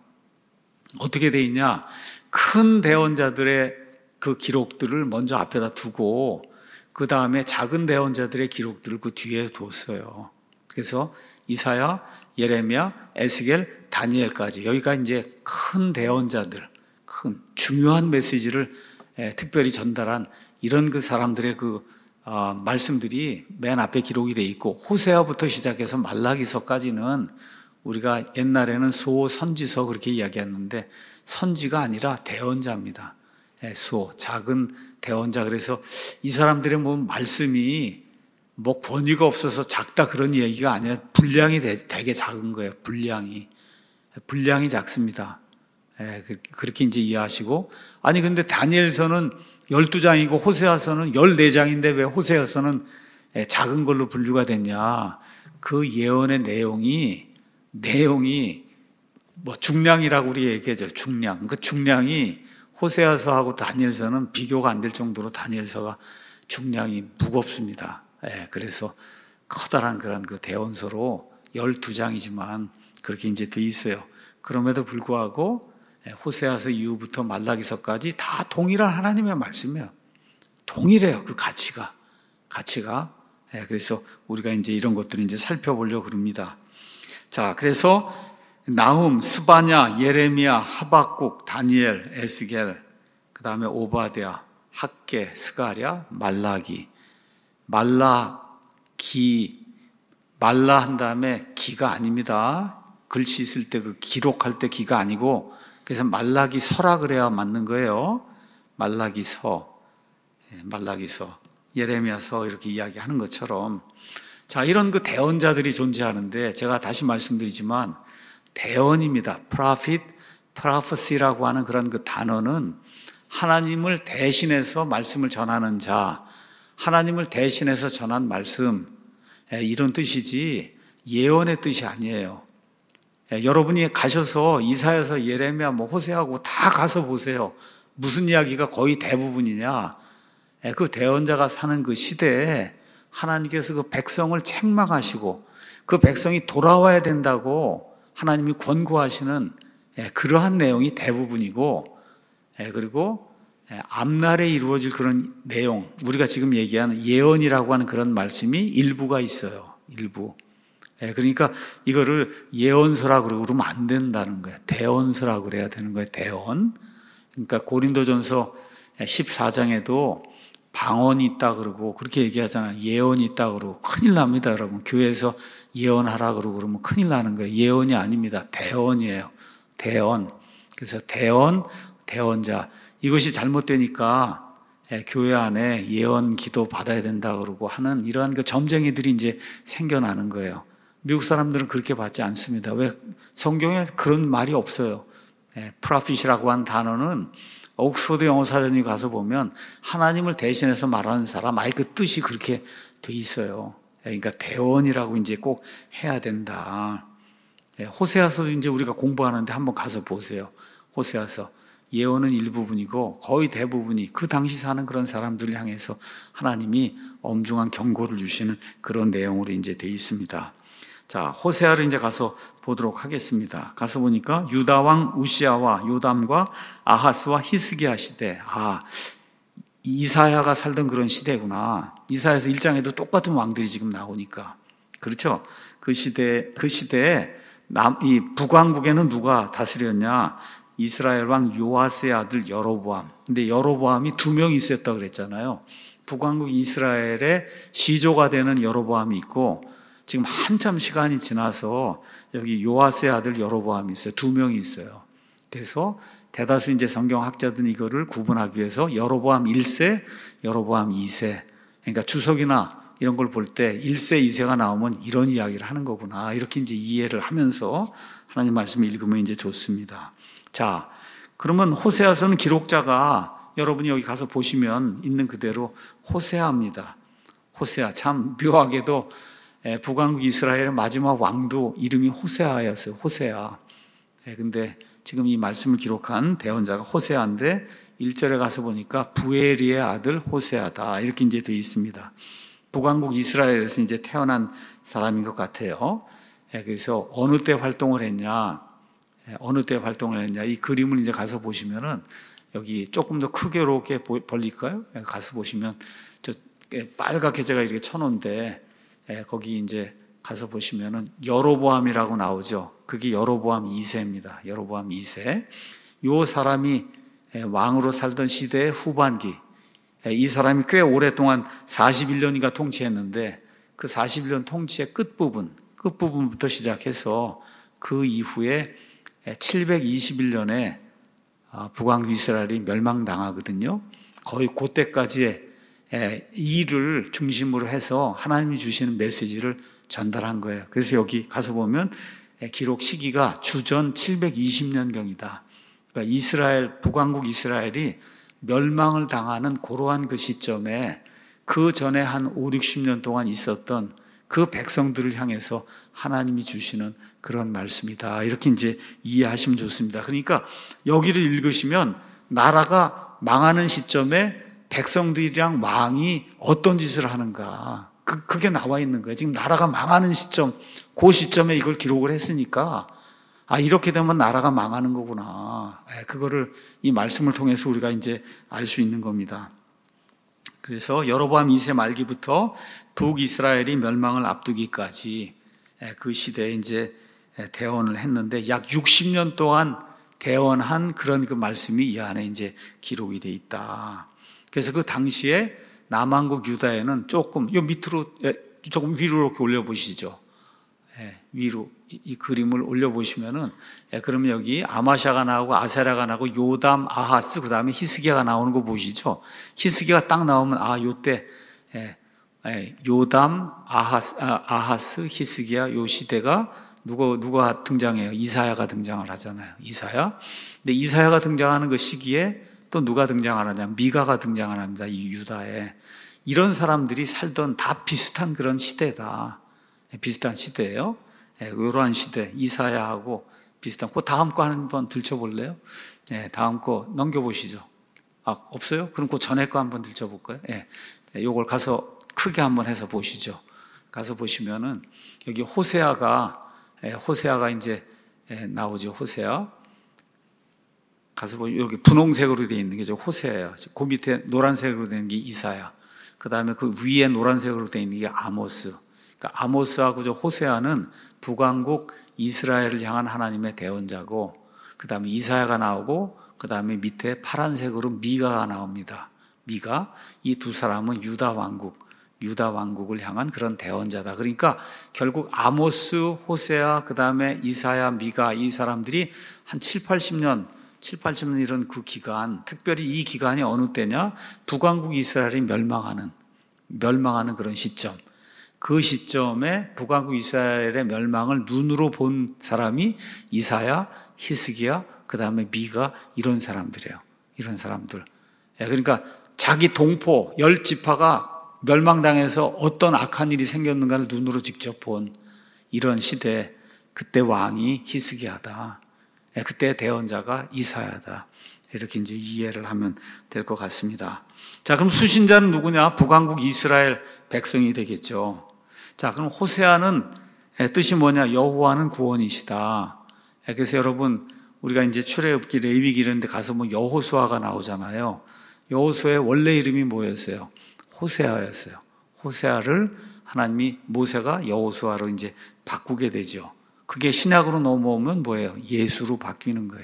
어떻게 되어 있냐? 큰 대언자들의 그 기록들을 먼저 앞에다 두고 그 다음에 작은 대언자들의 기록들을 그 뒤에 뒀어요. 그래서 이사야, 예레미야, 에스겔, 다니엘까지 여기가 이제 큰 대언자들, 큰 중요한 메시지를 에, 특별히 전달한 이런 그 사람들의 그 어, 말씀들이 맨 앞에 기록이 돼 있고 호세아부터 시작해서 말라기서까지는 우리가 옛날에는 소 선지서 그렇게 이야기했는데 선지가 아니라 대언자입니다. 수호, 작은 대언자. 그래서 이 사람들의 뭐 말씀이 뭐 권위가 없어서 작다 그런 얘기가 아니라 분량이 되게 작은 거예요. 분량이. 분량이 작습니다. 그렇게 이제 이해하시고. 아니, 근데 다니엘서는 열두 장이고 호세아서는 열네 장인데 왜 호세아서는 작은 걸로 분류가 됐냐. 그 예언의 내용이, 내용이 뭐 중량이라고 우리 얘기하죠. 중량. 그 중량이 호세아서하고 다니엘서는 비교가 안 될 정도로 다니엘서가 중량이 무겁습니다. 예, 그래서 커다란 그런 그 대원서로 열두 장이지만 그렇게 이제 돼 있어요. 그럼에도 불구하고 호세아서 이후부터 말라기서까지 다 동일한 하나님의 말씀이에요. 동일해요. 그 가치가. 가치가. 예, 그래서 우리가 이제 이런 것들을 이제 살펴보려고 그럽니다. 자, 그래서 나훔, 스바냐, 예레미야, 하박국, 다니엘, 에스겔, 그 다음에 오바댜, 학개, 스가랴, 말라기. 말라기, 말라 한 다음에 기가 아닙니다. 글씨 쓸 때 그 기록할 때 기가 아니고, 그래서 말라기서라 그래야 맞는 거예요. 말라기서, 말라기서, 예레미야서 이렇게 이야기하는 것처럼. 자, 이런 그 대언자들이 존재하는데, 제가 다시 말씀드리지만 대언입니다. prophet, prophecy라고 하는 그런 그 단어는 하나님을 대신해서 말씀을 전하는 자, 하나님을 대신해서 전한 말씀, 이런 뜻이지 예언의 뜻이 아니에요. 여러분이 가셔서 이사야서, 예레미야, 뭐 호세아고 다 가서 보세요. 무슨 이야기가 거의 대부분이냐? 그 대언자가 사는 그 시대에 하나님께서 그 백성을 책망하시고 그 백성이 돌아와야 된다고 하나님이 권고하시는 그러한 내용이 대부분이고, 그리고 앞날에 이루어질 그런 내용, 우리가 지금 얘기하는 예언이라고 하는 그런 말씀이 일부가 있어요. 일부. 그러니까 이거를 예언서라고 그러면 안 된다는 거예요. 대언서라고 그래야 되는 거예요. 대언. 그러니까 고린도전서 십사 장에도 방언이 있다 그러고 그렇게 얘기하잖아요. 예언이 있다 그러고 큰일 납니다, 여러분. 교회에서 예언하라 그러고 그러면 큰일 나는 거예요. 예언이 아닙니다. 대언이에요. 대언. 그래서 대언, 대언자. 이것이 잘못되니까 교회 안에 예언 기도 받아야 된다 그러고 하는 이러한 그 점쟁이들이 이제 생겨나는 거예요. 미국 사람들은 그렇게 받지 않습니다. 왜? 성경에 그런 말이 없어요. 프로핏이라고 하는 단어는 옥스퍼드 영어 사전에 가서 보면 하나님을 대신해서 말하는 사람, 아예 그 뜻이 그렇게 돼 있어요. 그러니까 대언이라고 이제 꼭 해야 된다. 호세아서도 이제 우리가 공부하는데 한번 가서 보세요. 호세아서. 예언은 일부분이고 거의 대부분이 그 당시 사는 그런 사람들을 향해서 하나님이 엄중한 경고를 주시는 그런 내용으로 이제 돼 있습니다. 자, 호세아를 이제 가서 보도록 하겠습니다. 가서 보니까 유다 왕 우시아와 요담과 아하스와 히스기야 시대. 아, 이사야가 살던 그런 시대구나. 이사야서 일 장에도 똑같은 왕들이 지금 나오니까. 그렇죠? 그 시대, 그 시대에 남, 이 북왕국에는 누가 다스렸냐? 이스라엘 왕 요아스의 아들 여로보암. 근데 여로보암이 두 명이 있었다고 그랬잖아요. 북왕국 이스라엘의 시조가 되는 여로보암이 있고, 지금 한참 시간이 지나서 여기 요아스의 아들 여로보암이 있어요. 두 명이 있어요. 그래서 대다수 이제 성경학자들은 이거를 구분하기 위해서 여로보암 일 세, 여로보암 이 세. 그러니까 주석이나 이런 걸 볼 때 일 세, 이 세가 나오면 이런 이야기를 하는 거구나. 이렇게 이제 이해를 하면서 하나님 말씀을 읽으면 이제 좋습니다. 자, 그러면 호세아서는 기록자가 여러분이 여기 가서 보시면 있는 그대로 호세아입니다. 호세아. 참 묘하게도 북왕국 이스라엘의 마지막 왕도 이름이 호세아였어요. 호세아. 근데 지금 이 말씀을 기록한 대언자가 호세아인데 일 절에 가서 보니까 부에리의 아들 호세아다. 이렇게 이제 되어 있습니다. 북왕국 이스라엘에서 이제 태어난 사람인 것 같아요. 그래서 어느 때 활동을 했냐? 어느 때 활동을 했냐? 이 그림을 이제 가서 보시면은 여기 조금 더 크게 이렇게 벌릴까요? 가서 보시면 저 빨갛게 제가 이렇게 쳐놓은데 거기 이제 가서 보시면은 여로보암이라고 나오죠. 그게 여로보암 이 세입니다. 여로보암 이 세. 요 사람이 왕으로 살던 시대의 후반기. 이 사람이 꽤 오랫동안 사십일 년인가 통치했는데 그 사십일 년 통치의 끝부분, 끝부분부터 시작해서 그 이후에 칠백이십일 년에 북왕국 이스라엘이 멸망당하거든요. 거의 그때까지의 일을 중심으로 해서 하나님이 주시는 메시지를 전달한 거예요. 그래서 여기 가서 보면 기록 시기가 주전 칠백이십 년경이다. 그러니까 이스라엘, 북왕국 이스라엘이 멸망을 당하는 그러한 그 시점에 그 전에 한 오륙십 년 동안 있었던 그 백성들을 향해서 하나님이 주시는 그런 말씀이다. 이렇게 이제 이해하시면 좋습니다. 그러니까 여기를 읽으시면 나라가 망하는 시점에 백성들이랑 왕이 어떤 짓을 하는가. 그, 그게 나와 있는 거예요. 지금 나라가 망하는 시점, 그 시점에 이걸 기록을 했으니까, 아, 이렇게 되면 나라가 망하는 거구나. 그거를 이 말씀을 통해서 우리가 이제 알 수 있는 겁니다. 그래서 여로보암 이 세 말기부터 북이스라엘이 멸망을 앞두기까지 그 시대에 이제 대언을 했는데 약 육십 년 동안 대언한 그런 그 말씀이 이 안에 이제 기록이 돼 있다. 그래서 그 당시에 남왕국 유다에는 조금 요 밑으로 조금 위로 이렇게 올려보시죠. 위로 이, 이 그림을 올려보시면은, 그러면 여기 아마샤가 나오고 아세라가 나오고 요담, 아하스, 그 다음에 히스기야가 나오는 거 보시죠? 히스기야가 딱 나오면, 아, 요때, 요담, 아하스, 아, 아하스, 히스기야, 요 시대가 누가, 누가 등장해요? 이사야가 등장을 하잖아요. 이사야. 근데 이사야가 등장하는 그 시기에 또 누가 등장하느냐? 미가가 등장을 합니다. 이 유다에. 이런 사람들이 살던 다 비슷한 그런 시대다. 비슷한 시대예요. 이러한 시대, 이사야하고 비슷한. 그 다음 거 한번 들춰볼래요? 네, 다음 거 넘겨보시죠. 아, 없어요? 그럼 그 전에 거 한번 들춰볼까요? 예. 네, 요걸 가서 크게 한번 해서 보시죠. 가서 보시면은 여기 호세아가, 예, 호세아가 이제 예, 나오죠. 호세아. 가서 보면 여기 분홍색으로 되어 있는 게 저 호세아예요. 그 밑에 노란색으로 되어 있는 게 이사야. 그 다음에 그 위에 노란색으로 되어 있는 게 아모스. 그러니까 아모스하고 저 호세아는 북왕국 이스라엘을 향한 하나님의 대언자고, 그 다음에 이사야가 나오고, 그 다음에 밑에 파란색으로 미가가 나옵니다. 미가. 이 두 사람은 유다 왕국, 유다 왕국을 향한 그런 대언자다. 그러니까 결국 아모스, 호세아, 그 다음에 이사야, 미가, 이 사람들이 한 칠, 팔십 년, 칠, 팔십 년 이런 그 기간, 특별히 이 기간이 어느 때냐? 북왕국 이스라엘이 멸망하는, 멸망하는 그런 시점. 그 시점에 북왕국 이스라엘의 멸망을 눈으로 본 사람이 이사야, 히스기야, 그 다음에 미가, 이런 사람들이에요. 이런 사람들. 그러니까 자기 동포, 열 지파가 멸망당해서 어떤 악한 일이 생겼는가를 눈으로 직접 본 이런 시대. 그때 왕이 히스기야다. 그때 대언자가 이사야다. 이렇게 이제 이해를 하면 될 것 같습니다. 자, 그럼 수신자는 누구냐? 북왕국 이스라엘 백성이 되겠죠. 자, 그럼 호세아는 뜻이 뭐냐? 여호와는 구원이시다. 그래서 여러분, 우리가 이제 출애굽기, 레위기 이런 데 가서 뭐 여호수아가 나오잖아요. 여호수아의 원래 이름이 뭐였어요? 호세아였어요. 호세아를 하나님이, 모세가 여호수아로 이제 바꾸게 되죠. 그게 신약으로 넘어오면 뭐예요? 예수로 바뀌는 거예요.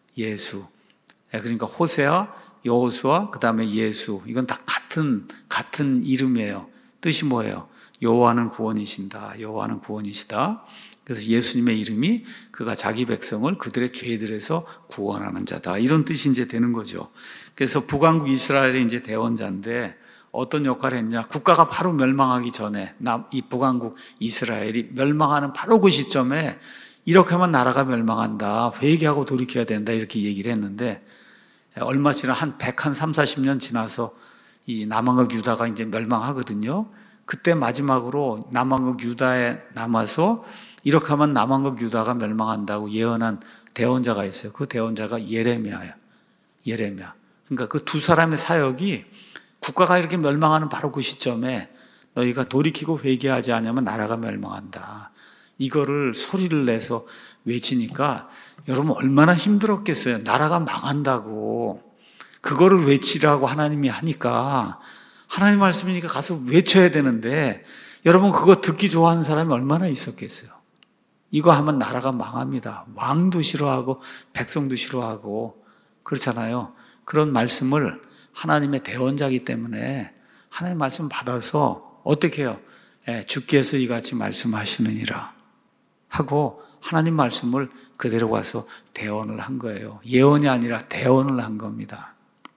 예수. 그러니까 호세아, 여호수아, 그 다음에 예수. 이건 다 같은, 같은 이름이에요. 뜻이 뭐예요? 여호와는 구원이신다. 여호와는 구원이시다. 그래서 예수님의 이름이 그가 자기 백성을 그들의 죄들에서 구원하는 자다. 이런 뜻이 이제 되는 거죠. 그래서 북왕국 이스라엘의 이제 대원자인데 어떤 역할을 했냐? 국가가 바로 멸망하기 전에, 이 북왕국 이스라엘이 멸망하는 바로 그 시점에 이렇게 하면 나라가 멸망한다. 회개하고 돌이켜야 된다. 이렇게 얘기를 했는데 얼마 지나 한 백삼, 사십 년 지나서 이 남왕국 유다가 이제 멸망하거든요. 그때 마지막으로 남왕국 유다에 남아서 이렇게 하면 남왕국 유다가 멸망한다고 예언한 대언자가 있어요. 그 대언자가 예레미야예요. 예레미야. 그러니까 그 두 사람의 사역이 국가가 이렇게 멸망하는 바로 그 시점에 너희가 돌이키고 회개하지 않으면 나라가 멸망한다. 이거를 소리를 내서 외치니까 여러분 얼마나 힘들었겠어요. 나라가 망한다고. 그거를 외치라고 하나님이 하니까 하나님 말씀이니까 가서 외쳐야 되는데 여러분 그거 듣기 좋아하는 사람이 얼마나 있었겠어요. 이거 하면 나라가 망합니다. 왕도 싫어하고 백성도 싫어하고 그렇잖아요. 그런 말씀을 하나님의 대언자이기 때문에 하나님 말씀 받아서 어떻게 해요? 예, 주께서 이같이 말씀하시느니라 하고 하나님 말씀을 그대로 가서 대언을 한 거예요. 예언이 아니라 대언을 한 겁니다.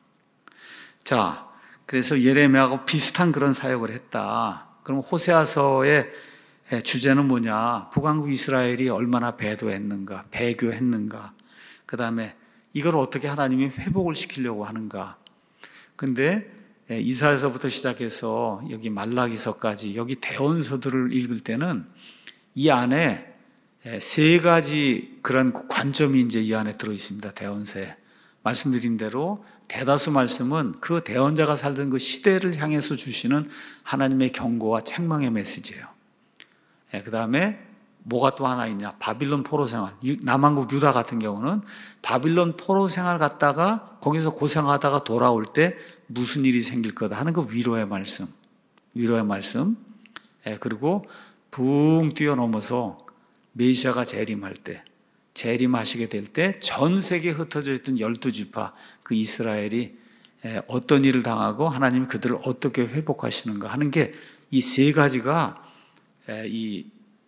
자, 그래서 예레미야하고 비슷한 그런 사역을 했다. 그럼 호세아서의 주제는 뭐냐? 북왕국 이스라엘이 얼마나 배도했는가, 배교했는가. 그 다음에 이걸 어떻게 하나님이 회복을 시키려고 하는가. 근데 이사야서부터 시작해서 여기 말라기서까지 여기 대언서들을 읽을 때는 이 안에 세 가지 그런 관점이 이제 이 안에 들어 있습니다. 대언서에. 말씀드린 대로 대다수 말씀은 그 대언자가 살던 그 시대를 향해서 주시는 하나님의 경고와 책망의 메시지예요. 그 다음에 뭐가 또 하나 있냐? 바빌론 포로 생활. 남왕국 유다 같은 경우는 바빌론 포로 생활 갔다가 거기서 고생하다가 돌아올 때 무슨 일이 생길 거다 하는 그 위로의 말씀. 위로의 말씀. 그리고 붕 뛰어넘어서 메시아가 재림할 때, 재림하시게 될 때 전 세계에 흩어져 있던 열두 지파 그 이스라엘이 어떤 일을 당하고 하나님이 그들을 어떻게 회복하시는가 하는 게 이 세 가지가 이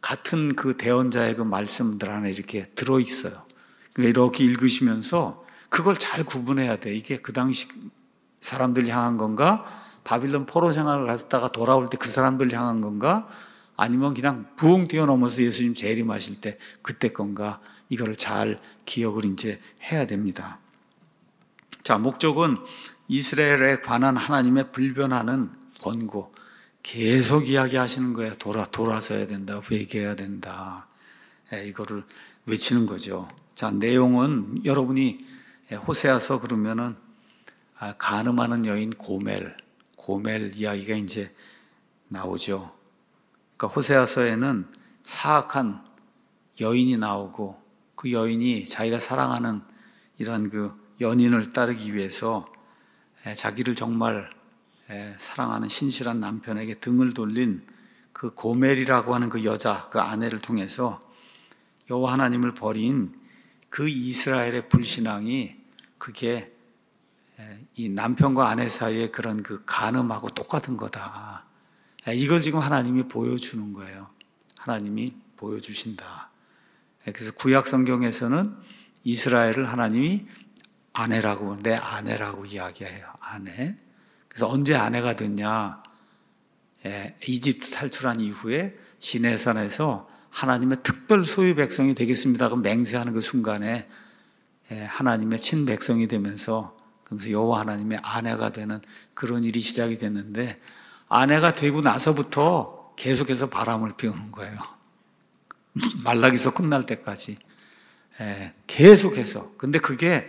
같은 그 대언자의 그 말씀들 안에 이렇게 들어있어요. 그러니까 이렇게 읽으시면서 그걸 잘 구분해야 돼. 이게 그 당시 사람들 향한 건가? 바빌론 포로 생활을 하다가 돌아올 때 그 사람들 향한 건가? 아니면 그냥 부흥 뛰어넘어서 예수님 재림하실 때 그때 건가? 이거를 잘 기억을 이제 해야 됩니다. 자, 목적은 이스라엘에 관한 하나님의 불변하는 권고. 계속 이야기하시는 거예요. 돌아, 돌아서야 된다. 회개해야 된다. 예, 이거를 외치는 거죠. 자, 내용은 여러분이 호세아서 그러면은 아, 간음하는 여인 고멜, 고멜 이야기가 이제 나오죠. 그러니까 호세아서에는 사악한 여인이 나오고 그 여인이 자기가 사랑하는 이런 그 연인을 따르기 위해서 자기를 정말 사랑하는 신실한 남편에게 등을 돌린 그 고멜이라고 하는 그 여자, 그 아내를 통해서 여호와 하나님을 버린 그 이스라엘의 불신앙이 그게 이 남편과 아내 사이의 그런 그 간음하고 똑같은 거다. 이걸 지금 하나님이 보여주는 거예요. 하나님이 보여주신다. 그래서 구약 성경에서는 이스라엘을 하나님이 아내라고, 내 아내라고 이야기해요. 아내. 그래서 언제 아내가 됐냐? 예, 이집트 탈출한 이후에 시내산에서 하나님의 특별 소유 백성이 되겠습니다. 그 맹세하는 그 순간에 예, 하나님의 친백성이 되면서 그러면서 여호와 하나님의 아내가 되는 그런 일이 시작이 됐는데 아내가 되고 나서부터 계속해서 바람을 피우는 거예요. 말라기서 끝날 때까지 예, 계속해서. 근데 그게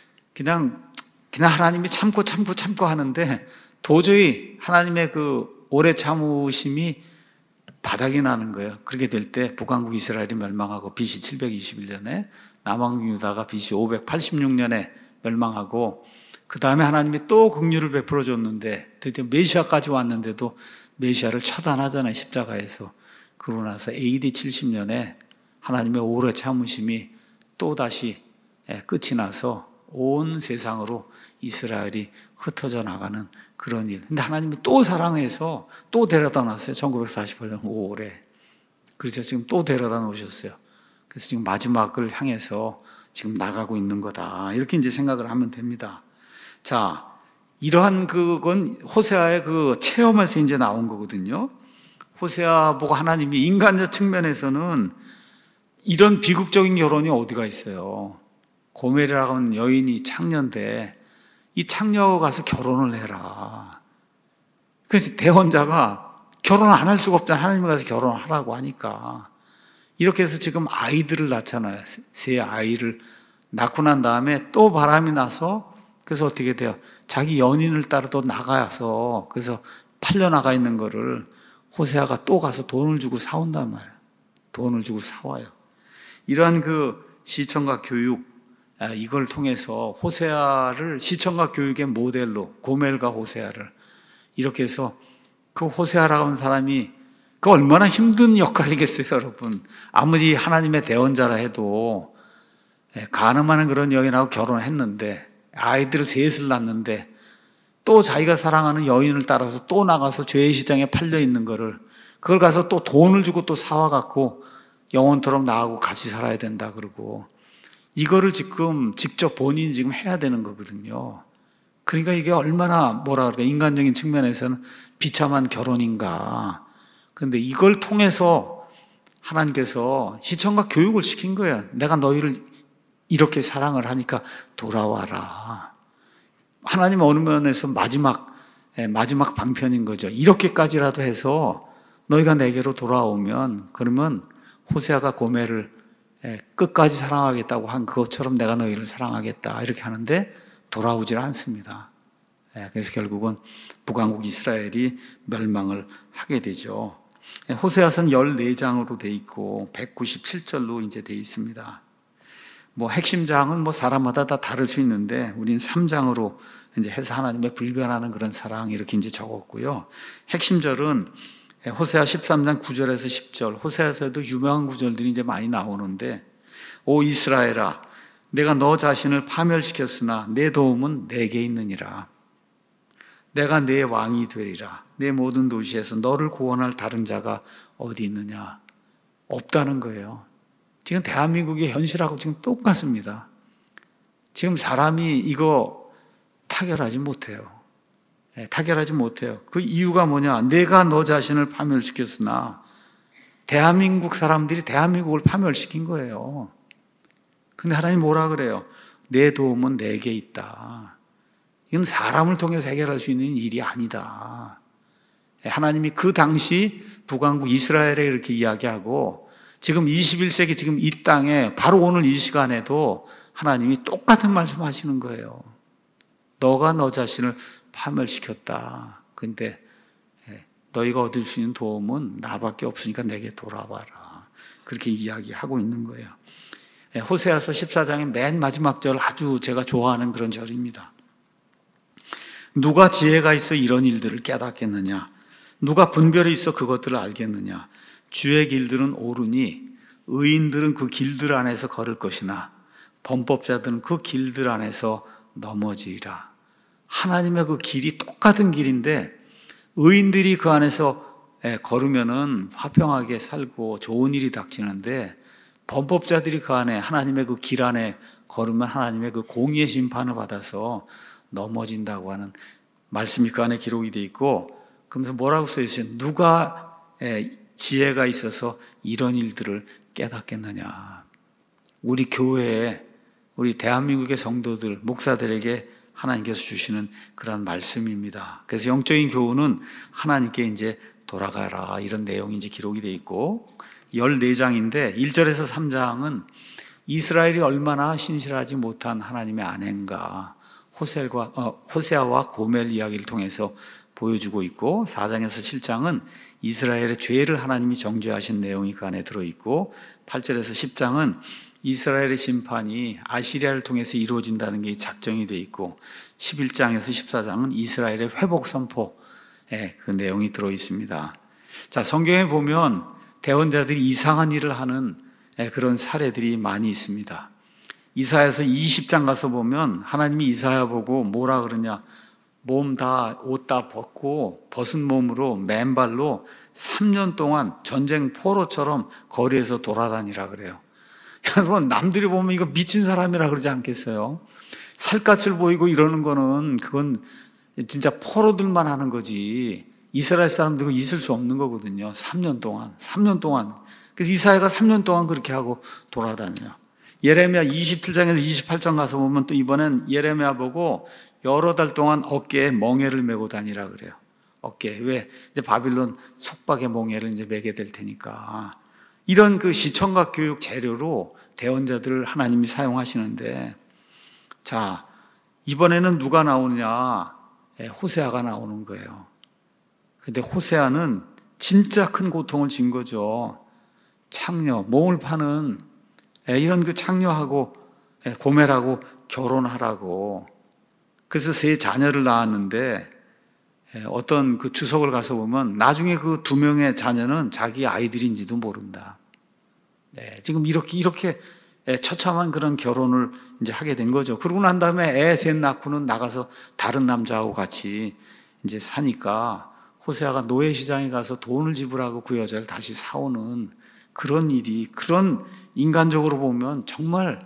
그냥 그냥 하나님이 참고 참고 참고 하는데 도저히 하나님의 그 오래 참으심이 바닥이 나는 거예요. 그렇게 될 때 북왕국 이스라엘이 멸망하고 비씨 칠백이십일 년에 남왕국 유다가 비씨 오백팔십육 년에 멸망하고 그 다음에 하나님이 또 긍휼을 베풀어 줬는데 드디어 메시아까지 왔는데도 메시아를 처단하잖아요. 십자가에서. 그러고 나서 에이디 칠십 년에 하나님의 오래 참으심이 또다시 끝이 나서 온 세상으로 이스라엘이 흩어져 나가는 그런 일. 근데 하나님이 또 사랑해서 또 데려다 놨어요. 천구백사십팔 년 오월에. 그래서 지금 또 데려다 놓으셨어요. 그래서 지금 마지막을 향해서 지금 나가고 있는 거다. 이렇게 이제 생각을 하면 됩니다. 자, 이러한 그건 호세아의 그 체험에서 이제 나온 거거든요. 호세아 보고 하나님이 인간적 측면에서는 이런 비극적인 결혼이 어디가 있어요. 고멜이라고 하는 여인이 창녀인데 이 창녀가 가서 결혼을 해라. 그래서 대원자가 결혼 안 할 수가 없잖아요. 하나님이 가서 결혼을 하라고 하니까. 이렇게 해서 지금 아이들을 낳잖아요. 세 아이를 낳고 난 다음에 또 바람이 나서 그래서 어떻게 돼요? 자기 연인을 따라 또 나가서 그래서 팔려나가 있는 거를 호세아가 또 가서 돈을 주고 사온단 말이에요. 돈을 주고 사와요. 이러한 그 시청과 교육, 이걸 통해서 호세아를 시청과 교육의 모델로 고멜과 호세아를 이렇게 해서 그 호세아라고 하는 사람이 그 얼마나 힘든 역할이겠어요, 여러분. 아무리 하나님의 대언자라 해도 간음하는 그런 여인하고 결혼했는데 아이들을 셋을 낳는데 또 자기가 사랑하는 여인을 따라서 또 나가서 죄의 시장에 팔려 있는 거를 그걸 가서 또 돈을 주고 또 사와갖고 영원토록 나하고 같이 살아야 된다 그러고 이거를 지금 직접 본인이 지금 해야 되는 거거든요. 그러니까 이게 얼마나 뭐라 그럴까 인간적인 측면에서는 비참한 결혼인가. 그런데 이걸 통해서 하나님께서 시청과 교육을 시킨 거예요. 내가 너희를 이렇게 사랑을 하니까 돌아와라. 하나님 어느 면에서 마지막 마지막 방편인 거죠. 이렇게까지라도 해서 너희가 내게로 돌아오면 그러면 호세아가 고멜을 끝까지 사랑하겠다고 한 그것처럼 내가 너희를 사랑하겠다 이렇게 하는데 돌아오질 않습니다. 그래서 결국은 북왕국 이스라엘이 멸망을 하게 되죠. 호세아서는 열네 장으로 돼 있고 백구십칠 절로 이제 돼 있습니다. 뭐 핵심 장은 뭐 사람마다 다 다를 수 있는데 우린 삼 장으로 이제 해서 하나님의 불변하는 그런 사랑 이렇게 이제 적었고요. 핵심 절은 호세아 십삼 장 구 절에서 십 절, 호세아서도 유명한 구절들이 이제 많이 나오는데 오 이스라엘아 내가 너 자신을 파멸시켰으나 내 도움은 내게 있느니라. 내가 내 왕이 되리라. 내 모든 도시에서 너를 구원할 다른 자가 어디 있느냐. 없다는 거예요. 지금 대한민국의 현실하고 지금 똑같습니다. 지금 사람이 이거 타결하지 못해요. 예, 타결하지 못해요. 그 이유가 뭐냐? 내가 너 자신을 파멸시켰으나 대한민국 사람들이 대한민국을 파멸시킨 거예요. 근데 하나님 뭐라 그래요? 내 도움은 내게 있다. 이건 사람을 통해서 해결할 수 있는 일이 아니다. 하나님이 그 당시 북왕국 이스라엘에 이렇게 이야기하고 지금 이십일 세기 지금 이 땅에 바로 오늘 이 시간에도 하나님이 똑같은 말씀 하시는 거예요. 너가 너 자신을 파멸시켰다. 근데 너희가 얻을 수 있는 도움은 나밖에 없으니까 내게 돌아와라. 그렇게 이야기하고 있는 거예요. 호세아서 십사 장의 맨 마지막 절 아주 제가 좋아하는 그런 절입니다. 누가 지혜가 있어 이런 일들을 깨닫겠느냐? 누가 분별이 있어 그것들을 알겠느냐? 주의 길들은 옳으니 의인들은 그 길들 안에서 걸을 것이나 범법자들은 그 길들 안에서 넘어지리라. 하나님의 그 길이 똑같은 길인데 의인들이 그 안에서 걸으면은 화평하게 살고 좋은 일이 닥치는데 범법자들이 그 안에 하나님의 그 길 안에 걸으면 하나님의 그 공의의 심판을 받아서 넘어진다고 하는 말씀이 그 안에 기록이 되어 있고, 그러면서 뭐라고 써 있어요? 누가 지혜가 있어서 이런 일들을 깨닫겠느냐? 우리 교회에, 우리 대한민국의 성도들, 목사들에게 하나님께서 주시는 그런 말씀입니다. 그래서 영적인 교훈은 하나님께 이제 돌아가라, 이런 내용이 이제 기록이 되어 있고, 열네 장인데 일 절에서 삼 장은 이스라엘이 얼마나 신실하지 못한 하나님의 아내인가 호셀과, 어, 호세아와 고멜 이야기를 통해서 보여주고 있고, 사 장에서 칠 장은 이스라엘의 죄를 하나님이 정죄하신 내용이 그 안에 들어있고, 팔 절에서 십 장은 이스라엘의 심판이 아시리아를 통해서 이루어진다는 게 작정이 되어 있고, 십일 장에서 십사 장은 이스라엘의 회복 선포의 그 내용이 들어있습니다. 자, 성경에 보면 대언자들이 이상한 일을 하는 그런 사례들이 많이 있습니다. 이사야서 이십 장 가서 보면 하나님이 이사야 보고 뭐라 그러냐? 몸 다, 옷 다 벗고 벗은 몸으로 맨발로 삼 년 동안 전쟁 포로처럼 거리에서 돌아다니라 그래요. 여러분, 남들이 보면 이거 미친 사람이라 그러지 않겠어요? 살갗을 보이고 이러는 거는 그건 진짜 포로들만 하는 거지 이스라엘 사람들은 있을 수 없는 거거든요. 삼 년 동안, 삼 년 동안. 그래서 이사야가 삼 년 동안 그렇게 하고 돌아다녀요. 예레미야 이십칠 장에서 이십팔 장 가서 보면 또 이번엔 예레미야 보고 여러 달 동안 어깨에 멍에를 메고 다니라 그래요. 어깨에. 왜? 이제 바빌론 속박의 멍에를 이제 메게 될 테니까. 이런 그 시청각 교육 재료로 대언자들을 하나님이 사용하시는데, 자, 이번에는 누가 나오느냐? 호세아가 나오는 거예요. 근데 호세아는 진짜 큰 고통을 진 거죠. 창녀, 몸을 파는 이런 그 창녀하고 고멜하고 결혼하라고. 그래서 세 자녀를 낳았는데 어떤 그 주석을 가서 보면 나중에 그 두 명의 자녀는 자기 아이들인지도 모른다. 네, 지금 이렇게 이렇게 처참한 그런 결혼을 이제 하게 된 거죠. 그러고 난 다음에 애 셋 낳고는 나가서 다른 남자하고 같이 이제 사니까 호세아가 노예시장에 가서 돈을 지불하고 그 여자를 다시 사오는 그런 일이, 그런 인간적으로 보면 정말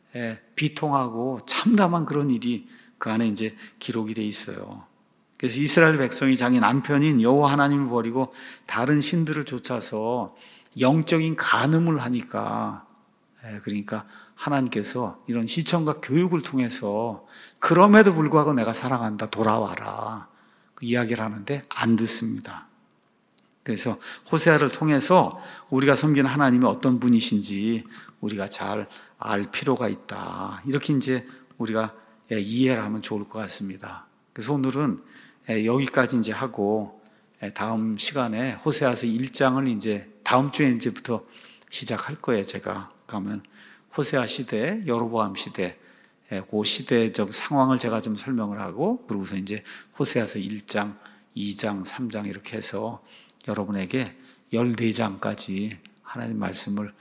비통하고 참담한 그런 일이 그 안에 이제 기록이 돼 있어요. 그래서 이스라엘 백성이 자기 남편인 여호와 하나님을 버리고 다른 신들을 쫓아서 영적인 간음을 하니까, 그러니까 하나님께서 이런 시청과 교육을 통해서 그럼에도 불구하고 내가 사랑한다, 돌아와라, 그 이야기를 하는데 안 듣습니다. 그래서 호세아를 통해서 우리가 섬기는 하나님이 어떤 분이신지 우리가 잘 알 필요가 있다, 이렇게 이제 우리가 이해를 하면 좋을 것 같습니다. 그래서 오늘은 여기까지 이제 하고 다음 시간에 호세아서 일 장을 이제 다음 주에 이제부터 시작할 거예요. 제가 가면 호세아 시대, 여로보암 시대, 그 시대적 상황을 제가 좀 설명을 하고, 그러고서 이제 호세아서 일 장, 이 장, 삼 장 이렇게 해서 여러분에게 열네 장까지 하나님 말씀을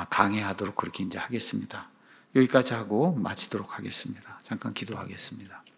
강해하도록 그렇게 이제 하겠습니다. 여기까지 하고 마치도록 하겠습니다. 잠깐 기도하겠습니다.